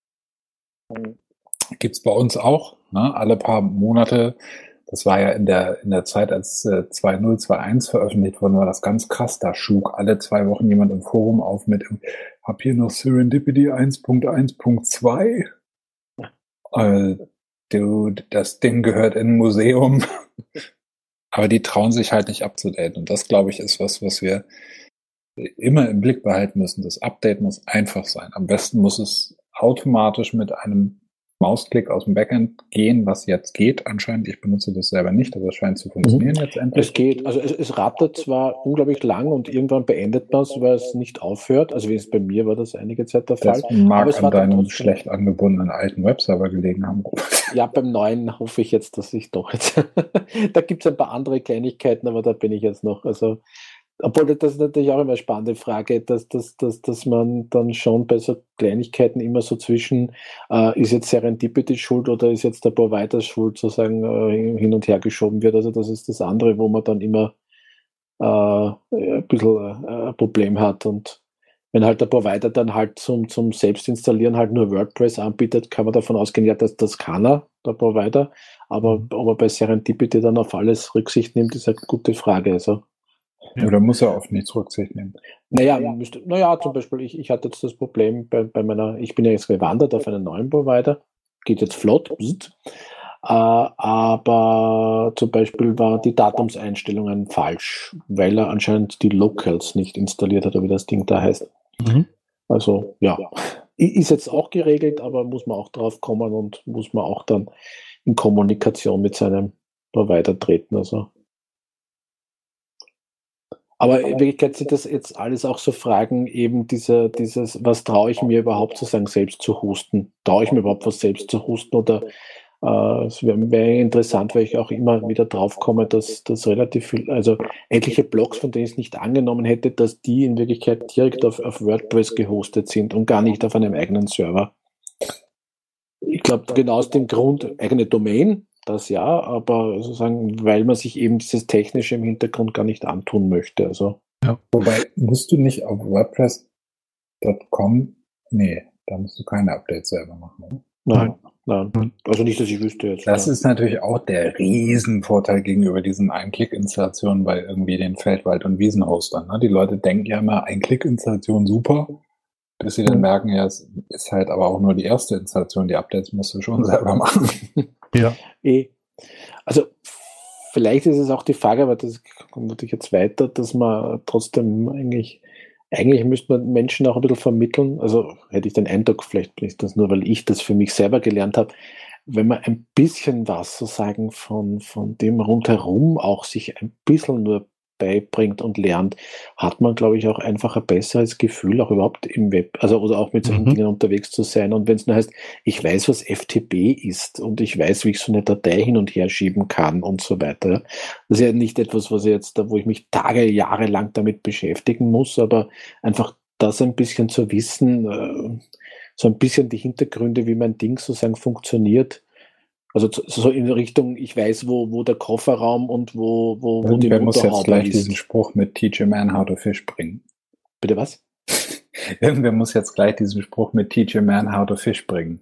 Gibt's bei uns auch, ne? Alle paar Monate. Das war ja in der in der Zeit, als äh, zwei null zwei eins veröffentlicht worden war, das ganz krass. Da schlug alle zwei Wochen jemand im Forum auf mit, hab hier noch Serendipity eins Punkt eins Punkt zwei. Äh, dude, das Ding gehört in ein Museum. Aber die trauen sich halt nicht abzudaten. Und das, glaube ich, ist was, was wir immer im Blick behalten müssen. Das Update muss einfach sein. Am besten muss es automatisch mit einem Mausklick aus dem Backend gehen, was jetzt geht anscheinend. Ich benutze das selber nicht, aber es scheint zu funktionieren mhm. jetzt endlich. Es geht, also es, es rattert zwar unglaublich lang und irgendwann beendet man es, weil es nicht aufhört. Also wie es bei mir war das einige Zeit der Fall. Das mag aber es an war deinem trotzdem schlecht angebundenen alten Webserver gelegen haben. Ja, beim neuen hoffe ich jetzt, dass ich doch jetzt da gibt es ein paar andere Kleinigkeiten, aber da bin ich jetzt noch, also obwohl das ist natürlich auch immer eine spannende Frage, dass, dass, dass, dass man dann schon bei so Kleinigkeiten immer so zwischen, äh, ist jetzt Serendipity schuld oder ist jetzt der Provider schuld, sozusagen äh, hin und her geschoben wird. Also das ist das andere, wo man dann immer äh, ein bisschen äh, ein Problem hat. Und wenn halt der Provider dann halt zum, zum Selbstinstallieren halt nur WordPress anbietet, kann man davon ausgehen, ja, das, das kann er, der Provider. Aber ob er bei Serendipity dann auf alles Rücksicht nimmt, ist eine gute Frage. Also Ja. Oder muss er auf nichts Rücksicht nehmen? Naja, müsste, naja, zum Beispiel, ich, ich hatte jetzt das Problem bei, bei meiner, ich bin ja jetzt gewandert auf einen neuen Provider geht jetzt flott. Pst. Äh, aber zum Beispiel waren die Datumseinstellungen falsch, weil er anscheinend die Locals nicht installiert hat, oder wie das Ding da heißt. Mhm. Also ja, ist jetzt auch geregelt, aber muss man auch drauf kommen und muss man auch dann in Kommunikation mit seinem Provider treten. Also. Aber in Wirklichkeit sind das jetzt alles auch so Fragen, eben diese, dieses, was traue ich mir überhaupt zu sagen, selbst zu hosten? Traue ich mir überhaupt was selbst zu hosten? Oder äh, es wäre wär interessant, weil ich auch immer wieder drauf komme, dass das relativ viel, also etliche Blogs, von denen ich es nicht angenommen hätte, dass die in Wirklichkeit direkt auf, auf WordPress gehostet sind und gar nicht auf einem eigenen Server. Ich glaube, genau aus dem Grund, eigene Domain, das ja, aber sozusagen, weil man sich eben dieses Technische im Hintergrund gar nicht antun möchte. Also. Ja. Wobei, musst du nicht auf WordPress Punkt com, nee, da musst du keine Updates selber machen, oder? Nein, nein. Also nicht, dass ich wüsste jetzt. Das ja. ist natürlich auch der Riesenvorteil gegenüber diesen Ein-Klick-Installationen bei irgendwie den Feldwald- und Wiesenhostern. Ne? Die Leute denken ja immer, Ein-Klick-Installation super, bis sie dann mhm. merken, ja, es ist halt aber auch nur die erste Installation, die Updates musst du schon selber machen. Ja. Also vielleicht ist es auch die Frage, aber das kommt natürlich jetzt weiter, dass man trotzdem eigentlich, eigentlich müsste man Menschen auch ein bisschen vermitteln, also hätte ich den Eindruck, vielleicht ist das nur, weil ich das für mich selber gelernt habe, wenn man ein bisschen was sozusagen von, von dem rundherum auch sich ein bisschen nur beibringt und lernt, hat man, glaube ich, auch einfach ein besseres Gefühl, auch überhaupt im Web, also oder auch mit solchen mhm. Dingen unterwegs zu sein. Und wenn es nur heißt, ich weiß, was F T P ist und ich weiß, wie ich so eine Datei hin und her schieben kann und so weiter. Das ist ja nicht etwas, was ich jetzt, wo ich mich Tage, Jahre lang damit beschäftigen muss, aber einfach das ein bisschen zu wissen, so ein bisschen die Hintergründe, wie mein Ding sozusagen funktioniert. Also so in Richtung, ich weiß, wo, wo der Kofferraum und wo, wo, wo die Motorhaube ist. Wer muss jetzt gleich ist. diesen Spruch mit Teach a man how to fish bringen? Bitte was? Irgendwer muss jetzt gleich diesen Spruch mit Teach a man how to fish bringen.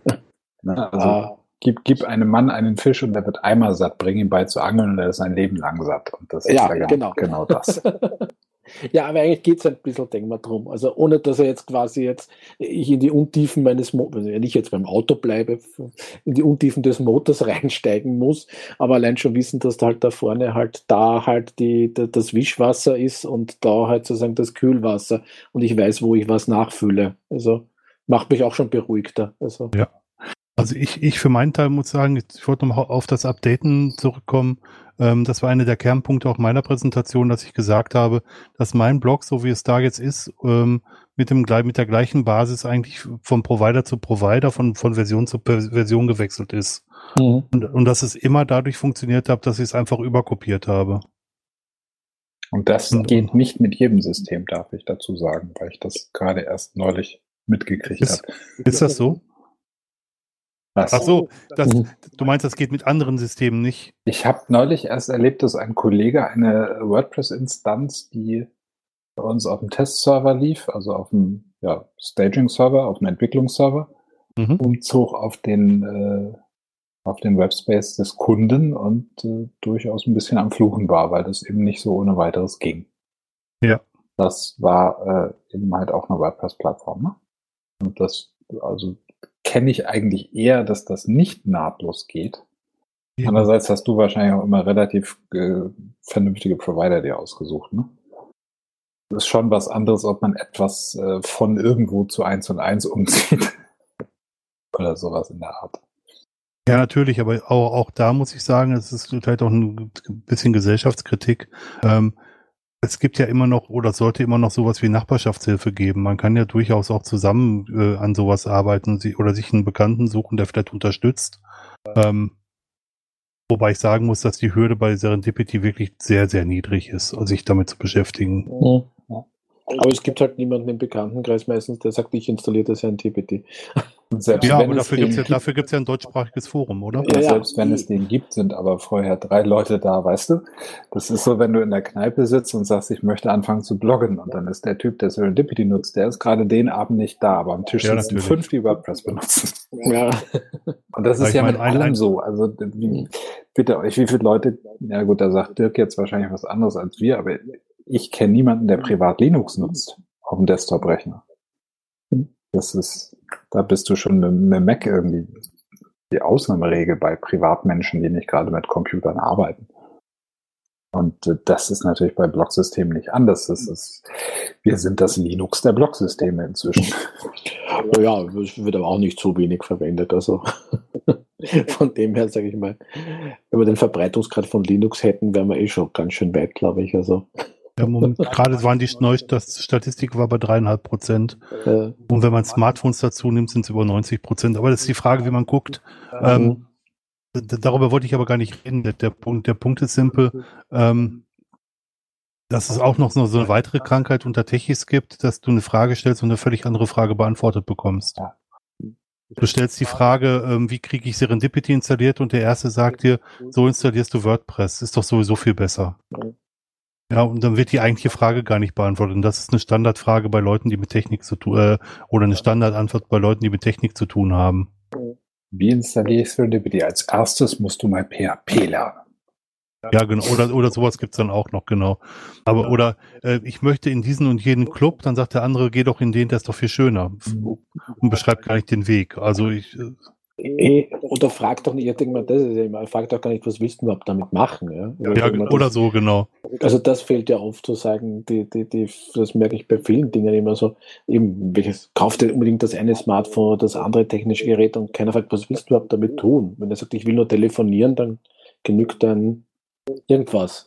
Na, also ah. gib, gib einem Mann einen Fisch und der wird einmal satt, bring ihn bei zu angeln und er ist sein Leben lang satt. Und das ist ja, ja genau. genau das. Ja, aber eigentlich geht es ein bisschen, denk mal, drum. Also ohne, dass er jetzt quasi jetzt ich in die Untiefen meines Motors, wenn ich jetzt beim Auto bleibe, in die Untiefen des Motors reinsteigen muss, aber allein schon wissen, dass da halt da vorne halt da halt die, das Wischwasser ist und da halt sozusagen das Kühlwasser und ich weiß, wo ich was nachfülle. Also macht mich auch schon beruhigter. Also. Ja. Also ich, ich für meinen Teil muss sagen, ich wollte noch auf das Updaten zurückkommen. Ähm, das war einer der Kernpunkte auch meiner Präsentation, dass ich gesagt habe, dass mein Blog, so wie es da jetzt ist, ähm, mit dem mit der gleichen Basis eigentlich von Provider zu Provider, von, von Version zu Version gewechselt ist. Mhm. Und, und dass es immer dadurch funktioniert hat, dass ich es einfach überkopiert habe. Und das und, geht nicht mit jedem System, darf ich dazu sagen, weil ich das gerade erst neulich mitgekriegt habe. Ist das so? Was? Ach so, das, du meinst, das geht mit anderen Systemen nicht? Ich habe neulich erst erlebt, dass ein Kollege eine WordPress-Instanz, die bei uns auf dem Testserver lief, also auf dem ja, Staging-Server, auf dem Entwicklungsserver, mhm. umzog auf den, äh, auf den Webspace des Kunden und äh, durchaus ein bisschen am Fluchen war, weil das eben nicht so ohne weiteres ging. Ja. Das war äh, eben halt auch eine WordPress-Plattform, ne? Und das, also kenne ich eigentlich eher, dass das nicht nahtlos geht. Ja. Andererseits hast du wahrscheinlich auch immer relativ äh, vernünftige Provider dir ausgesucht, ne? Das ist schon was anderes, ob man etwas äh, von irgendwo zu eins und eins umzieht. Oder sowas in der Art. Ja, natürlich, aber auch, auch da muss ich sagen, es ist vielleicht auch ein bisschen Gesellschaftskritik. Ähm, Es gibt ja immer noch oder sollte immer noch sowas wie Nachbarschaftshilfe geben. Man kann ja durchaus auch zusammen äh, an sowas arbeiten oder sich einen Bekannten suchen, der vielleicht unterstützt. Ähm, wobei ich sagen muss, dass die Hürde bei Serendipity wirklich sehr, sehr niedrig ist, sich damit zu beschäftigen. Ja. Aber es gibt halt niemanden im Bekanntenkreis meistens, der sagt, ich installiere das Serendipity. Selbst ja, aber dafür gibt es ja, dafür gibt's ja ein deutschsprachiges Forum, oder? Ja, ja, selbst wenn es den gibt, sind aber vorher drei Leute da, weißt du? Das ist so, wenn du in der Kneipe sitzt und sagst, ich möchte anfangen zu bloggen und dann ist der Typ, der Serendipity nutzt, der ist gerade den Abend nicht da, aber am Tisch ja, sitzen fünf, die WordPress benutzen. Ja. Und das ist ja, ja mit allem ein, so. Also wie, bitte euch, wie viele Leute, ja gut, da sagt Dirk jetzt wahrscheinlich was anderes als wir, aber ich kenne niemanden, der privat Linux nutzt auf dem Desktop-Rechner. Das ist, da bist du schon mit, mit Mac irgendwie die Ausnahmeregel bei Privatmenschen, die nicht gerade mit Computern arbeiten. Und äh, das ist natürlich bei Blocksystemen nicht anders. Das ist, wir sind das Linux der Blocksysteme inzwischen. Ja, es wird aber auch nicht so wenig verwendet. Also von dem her, sage ich mal, wenn wir den Verbreitungsgrad von Linux hätten, wären wir eh schon ganz schön weit, glaube ich. Also Ja, Moment, gerade waren die neue Statistik war bei dreieinhalb Prozent. äh, Und wenn man Smartphones dazu nimmt, sind es über neunzig Prozent. Aber das ist die Frage, wie man guckt. Ähm, d- darüber wollte ich aber gar nicht reden. Der, der Punkt, der Punkt ist simpel. Ähm, dass es auch noch so, so eine weitere Krankheit unter Techies gibt, dass du eine Frage stellst und eine völlig andere Frage beantwortet bekommst. Du stellst die Frage, ähm, wie kriege ich Serendipity installiert, und der Erste sagt dir, so installierst du WordPress. Ist doch sowieso viel besser. Ja, und dann wird die eigentliche Frage gar nicht beantwortet. Und das ist eine Standardfrage bei Leuten, die mit Technik zu tun, äh, oder eine Standardantwort bei Leuten, die mit Technik zu tun haben. Wie installiere ich Serendipity? Als erstes musst du mal P H P lernen. Ja, genau. Oder, oder sowas gibt's dann auch noch, genau. Aber, oder, äh, ich möchte in diesen und jenen Club, dann sagt der andere, geh doch in den, der ist doch viel schöner. Und beschreibt gar nicht den Weg. Also ich, äh, eh, oder frag doch nicht, ich denke mal, das ist ja immer, frag doch gar nicht, was willst du überhaupt damit machen? Ja, also, ja, ich denke mal, oder das, so, genau. Also das fehlt ja oft zu sagen, die, die, die, das merke ich bei vielen Dingen immer so, eben, welches, kauft dir unbedingt das eine Smartphone oder das andere technische Gerät und keiner fragt, was willst du überhaupt damit tun? Wenn er sagt, ich will nur telefonieren, dann genügt dann irgendwas.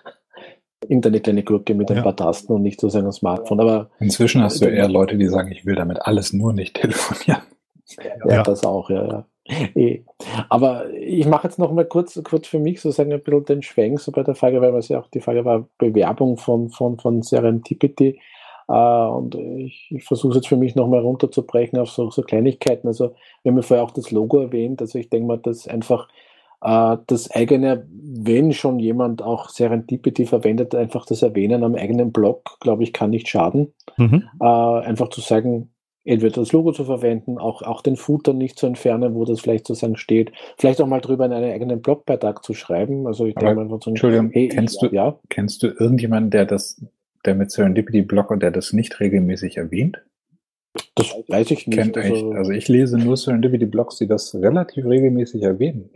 Irgendeine kleine Gurke mit ein Ja. paar Tasten und nicht so sein Smartphone. Aber Inzwischen hast du eher Leute, die sagen, ich will damit alles nur nicht telefonieren. ja, Ja. das auch, ja, ja. Eh. Aber ich mache jetzt noch mal kurz, kurz für mich sozusagen ein bisschen den Schwenk so bei der Frage, weil was ja auch die Frage war, Bewerbung von, von, von Serendipity. Äh, und ich, ich versuche es jetzt für mich noch mal runterzubrechen auf so, so Kleinigkeiten. Also wir haben ja vorher auch das Logo erwähnt. Also ich denke mal, dass einfach äh, das eigene, wenn schon jemand auch Serendipity verwendet, einfach das Erwähnen am eigenen Blog, glaube ich, kann nicht schaden. Mhm. Äh, einfach zu sagen, entweder das Logo zu verwenden, auch, auch den Footer nicht zu entfernen, wo das vielleicht sozusagen steht, vielleicht auch mal drüber in einen eigenen Blogbeitrag zu schreiben. Also ich Aber, denke mal einfach so, Entschuldigung, hey, kennst ich, du, ja, kennst du irgendjemanden, der das, der mit Serendipity bloggt, der das nicht regelmäßig erwähnt? das weiß ich nicht. Kennt Also, eigentlich, also ich lese nur Serendipity Blogs, die das relativ regelmäßig erwähnen.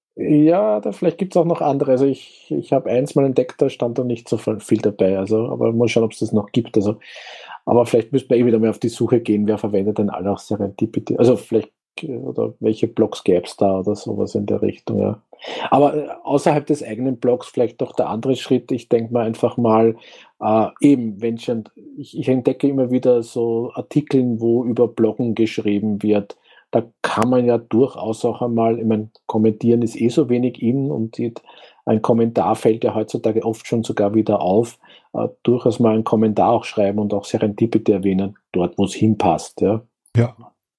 ja, da vielleicht gibt es auch noch andere. Also ich, ich habe eins mal entdeckt, da stand da nicht so viel dabei. Also, aber mal schauen, ob es das noch gibt. Also, aber vielleicht müsste man eh wieder mal auf die Suche gehen, wer verwendet denn alle auch Serendipity. Also vielleicht, oder welche Blogs gäbe es da oder sowas in der Richtung, ja. Aber äh, außerhalb des eigenen Blogs vielleicht doch der andere Schritt. Ich denke mal einfach mal, äh, eben, wenn schon, ich, ich entdecke immer wieder so Artikeln, wo über Bloggen geschrieben wird. Da kann man ja durchaus auch einmal, ich meine, kommentieren ist eh so wenig in und die, ein Kommentar fällt ja heutzutage oft schon sogar wieder auf, äh, durchaus mal einen Kommentar auch schreiben und auch Serendipity erwähnen, dort wo es hinpasst. Ja. Ja.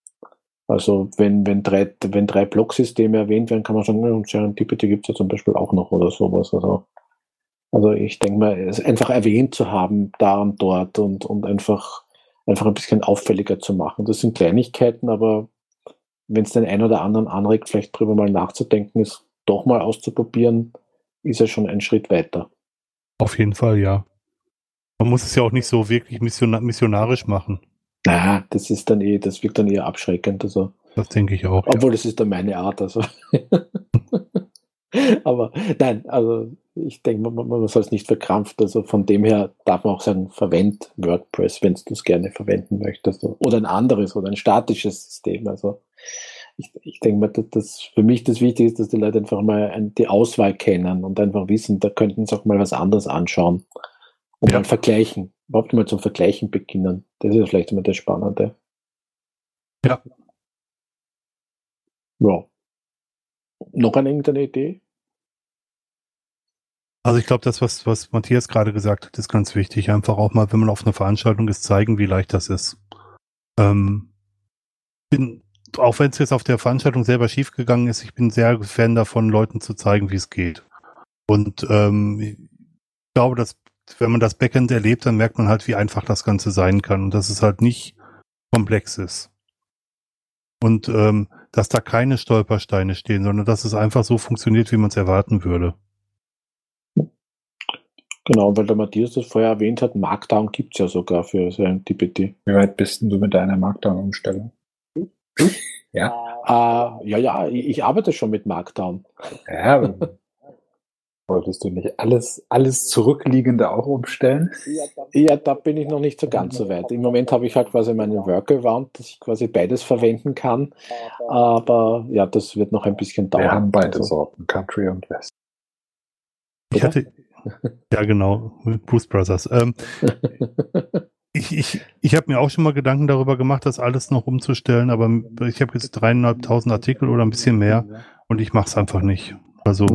Also wenn, wenn, drei, wenn drei Blocksysteme erwähnt werden, kann man sagen, ja, Serendipity gibt es ja zum Beispiel auch noch oder sowas. Also, also ich denke mal, es einfach erwähnt zu haben, da und dort und, und einfach, einfach ein bisschen auffälliger zu machen. Das sind Kleinigkeiten, aber wenn es den einen oder anderen anregt, vielleicht drüber mal nachzudenken, es doch mal auszuprobieren, ist ja schon ein Schritt weiter. Auf jeden Fall, ja. Man muss es ja auch nicht so wirklich missiona- missionarisch machen. Na, das ist dann eh, das wirkt dann eher abschreckend. Also, Das denke ich auch. obwohl, das ist dann meine Art. Also. Aber nein, also ich denke, man, man soll es nicht verkrampft. Also von dem her darf man auch sagen, verwend WordPress, wenn du es gerne verwenden möchtest. Oder ein anderes oder ein statisches System. Also ich, ich denke mal, dass das für mich das Wichtige ist, dass die Leute einfach mal ein, die Auswahl kennen und einfach wissen, da könnten sie auch mal was anderes anschauen und Ja. mal vergleichen. Überhaupt mal zum Vergleichen beginnen. Das ist vielleicht immer das Spannende. Ja. Ja. Noch eine irgendeine Idee? Also ich glaube, das, was, was Matthias gerade gesagt hat, ist ganz wichtig. Einfach auch mal, wenn man auf einer Veranstaltung ist, zeigen, wie leicht das ist. Ähm, bin, auch wenn es jetzt auf der Veranstaltung selber schiefgegangen ist, ich bin sehr Fan davon, Leuten zu zeigen, wie es geht. Und ähm, ich glaube, dass wenn man das Backend erlebt, dann merkt man halt, wie einfach das Ganze sein kann und dass es halt nicht komplex ist. Und ähm, dass da keine Stolpersteine stehen, sondern dass es einfach so funktioniert, wie man es erwarten würde. Genau, weil der Matthias das vorher erwähnt hat, Markdown gibt es ja sogar für Serendipity. Wie weit bist denn du mit deiner Markdown-Umstellung? Ja. Äh, ja, ja, ich, ich arbeite schon mit Markdown. Ja, wolltest du nicht alles, alles Zurückliegende auch umstellen? Ja, da bin ich noch nicht so ganz so weit. Im Moment habe ich halt quasi meinen Workaround, dass ich quasi beides verwenden kann. Aber ja, das wird noch ein bisschen dauern. Wir haben beide Also, Sorten, Country und West. Ich hatte, ja genau, Blues Brothers. Ähm, ich ich, ich habe mir auch schon mal Gedanken darüber gemacht, das alles noch umzustellen, aber ich habe jetzt dreieinhalbtausend Artikel oder ein bisschen mehr und ich mache es einfach nicht. Also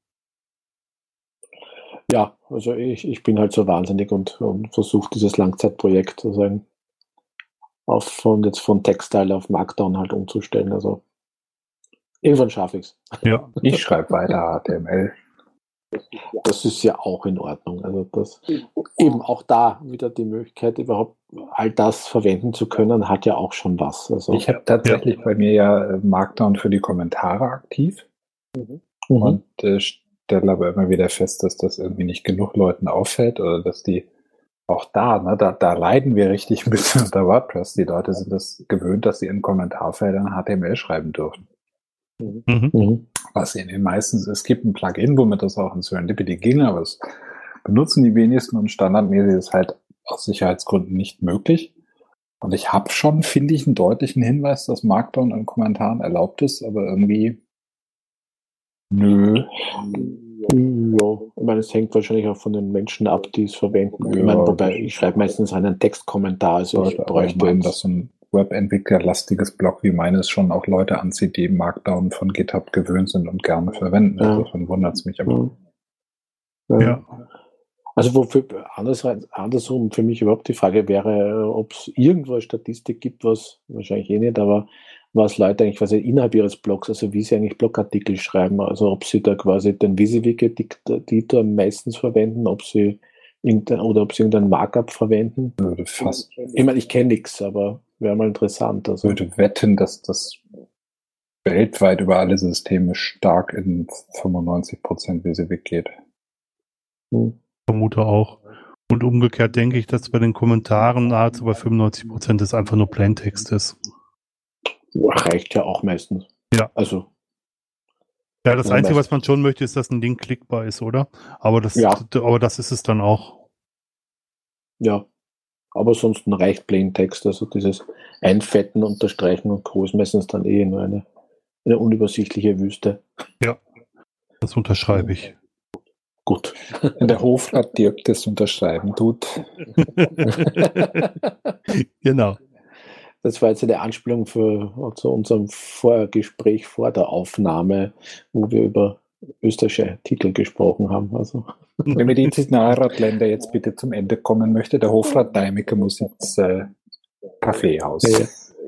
ja, also ich, ich bin halt so wahnsinnig und, und versuche dieses Langzeitprojekt sozusagen auf von jetzt von Textile auf Markdown halt umzustellen. Also irgendwann schaffe ich es. ja, Ich schreibe weiter H T M L. Das ist ja auch in Ordnung. Also das eben auch da wieder die Möglichkeit, überhaupt all das verwenden zu können, hat ja auch schon was. Also, Ich habe tatsächlich ja. bei mir ja Markdown für die Kommentare aktiv mhm. und äh, stelle aber immer wieder fest, dass das irgendwie nicht genug Leuten auffällt oder dass die auch da, ne, da, da leiden wir richtig ein bisschen unter WordPress. Die Leute sind das gewöhnt, dass sie in Kommentarfeldern H T M L schreiben dürfen. Mhm. Mhm. Was in den meisten, es gibt ein Plugin, womit das auch in Serendipity ging, aber es benutzen die wenigsten und standardmäßig ist halt aus Sicherheitsgründen nicht möglich. Und ich habe schon, finde ich, einen deutlichen Hinweis, dass Markdown in Kommentaren erlaubt ist, aber irgendwie nö. Ja, ich meine, es hängt wahrscheinlich auch von den Menschen ab, die es verwenden. Ja, ich meine, wobei ich schreibe meistens einen Textkommentar, also ich bräuchte ich meine, dass so ein Webentwickler-lastiges Blog wie meines schon auch Leute anzieht, die Markdown von GitHub gewöhnt sind und gerne verwenden. Ja. Insofern wundert es mich aber. Ja. ja. Also wofür anders, andersrum für mich überhaupt die Frage wäre, ob es irgendwo eine Statistik gibt, was wahrscheinlich eh nicht, aber was Leute eigentlich quasi innerhalb ihres Blogs, also wie sie eigentlich Blogartikel schreiben, also ob sie da quasi den WYSIWYG-Editor meistens verwenden, ob sie irgendein, oder ob sie irgendein Markup verwenden. Würde fast. Ich meine, ich kenne nichts, aber wäre mal interessant. Also. Würde wetten, dass das weltweit über alle Systeme stark in fünfundneunzig Prozent WYSIWYG geht. Hm. Vermute auch. Und umgekehrt denke ich, dass bei den Kommentaren nahezu bei fünfundneunzig Prozent es einfach nur Plaintext ist. Reicht ja auch meistens. Ja. Also. Ja, das Ja, Einzige, meistens. was man schon möchte, ist, dass ein Link klickbar ist, oder? Aber das, Ja. aber das ist es dann auch. Ja. Aber sonst reicht Plaintext, also dieses Einfetten, Unterstreichen und Co. ist meistens dann eh nur eine, eine unübersichtliche Wüste. Ja. Das unterschreibe ich. Gut. Wenn der Hofrat Dirk das unterschreiben tut. Genau. Das war jetzt eine Anspielung für, zu unserem Vorgespräch vor der Aufnahme, wo wir über österreichische Titel gesprochen haben. Also. Wenn wir die Nahrradländer jetzt bitte zum Ende kommen möchte, der Hofrat Deimecker muss ins äh, Kaffeehaus. Ja.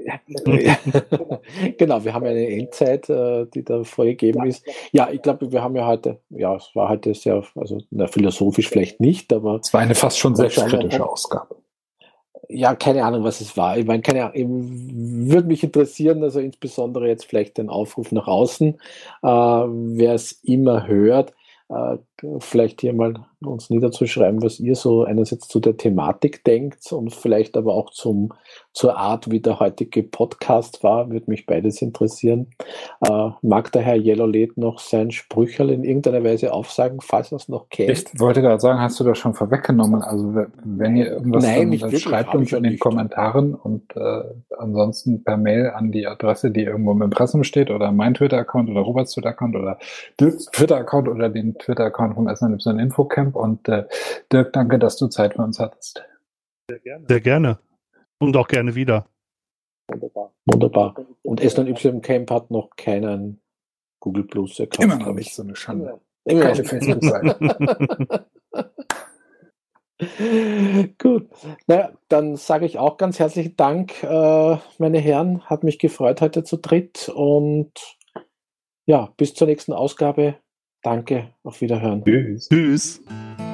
Genau, wir haben eine Endzeit, die da vorgegeben ist. Ja, ich glaube, wir haben ja heute, ja, es war heute sehr, also na, philosophisch vielleicht nicht, aber es war eine fast schon selbstkritische Ausgabe. Ja, keine Ahnung, was es war. Ich meine, keine Ahnung, würde mich interessieren, also insbesondere jetzt vielleicht den Aufruf nach außen, äh, wer es immer hört, äh, vielleicht hier mal uns niederzuschreiben, was ihr so einerseits zu der Thematik denkt und vielleicht aber auch zum, zur Art, wie der heutige Podcast war, würde mich beides interessieren. Äh, mag der Herr Yellowled noch sein Sprücherl in irgendeiner Weise aufsagen, falls er es noch kennt? Ich wollte gerade sagen, hast du das schon vorweggenommen? Also wenn ihr irgendwas Nein, dann, dann schreibt uns in den nicht. Kommentaren und äh, ansonsten per Mail an die Adresse, die irgendwo im Impressum steht oder mein Twitter-Account oder Roberts Twitter-Account oder Dirks Twitter-Account oder den Twitter-Account vom S N Y Infocamp. Und äh, Dirk, danke, dass du Zeit für uns hattest. Sehr gerne. Sehr gerne. Und auch gerne wieder. Wunderbar. Wunderbar. Und S N Y Camp hat noch keinen Google Plus Account. Immer noch nicht, so eine Schande. Immer Keine Facebook-Seite. Gut. Na, dann sage ich auch ganz herzlichen Dank, äh, meine Herren. Hat mich gefreut heute zu dritt. Und ja, bis zur nächsten Ausgabe. Danke. Auf Wiederhören. Tschüss. Tschüss.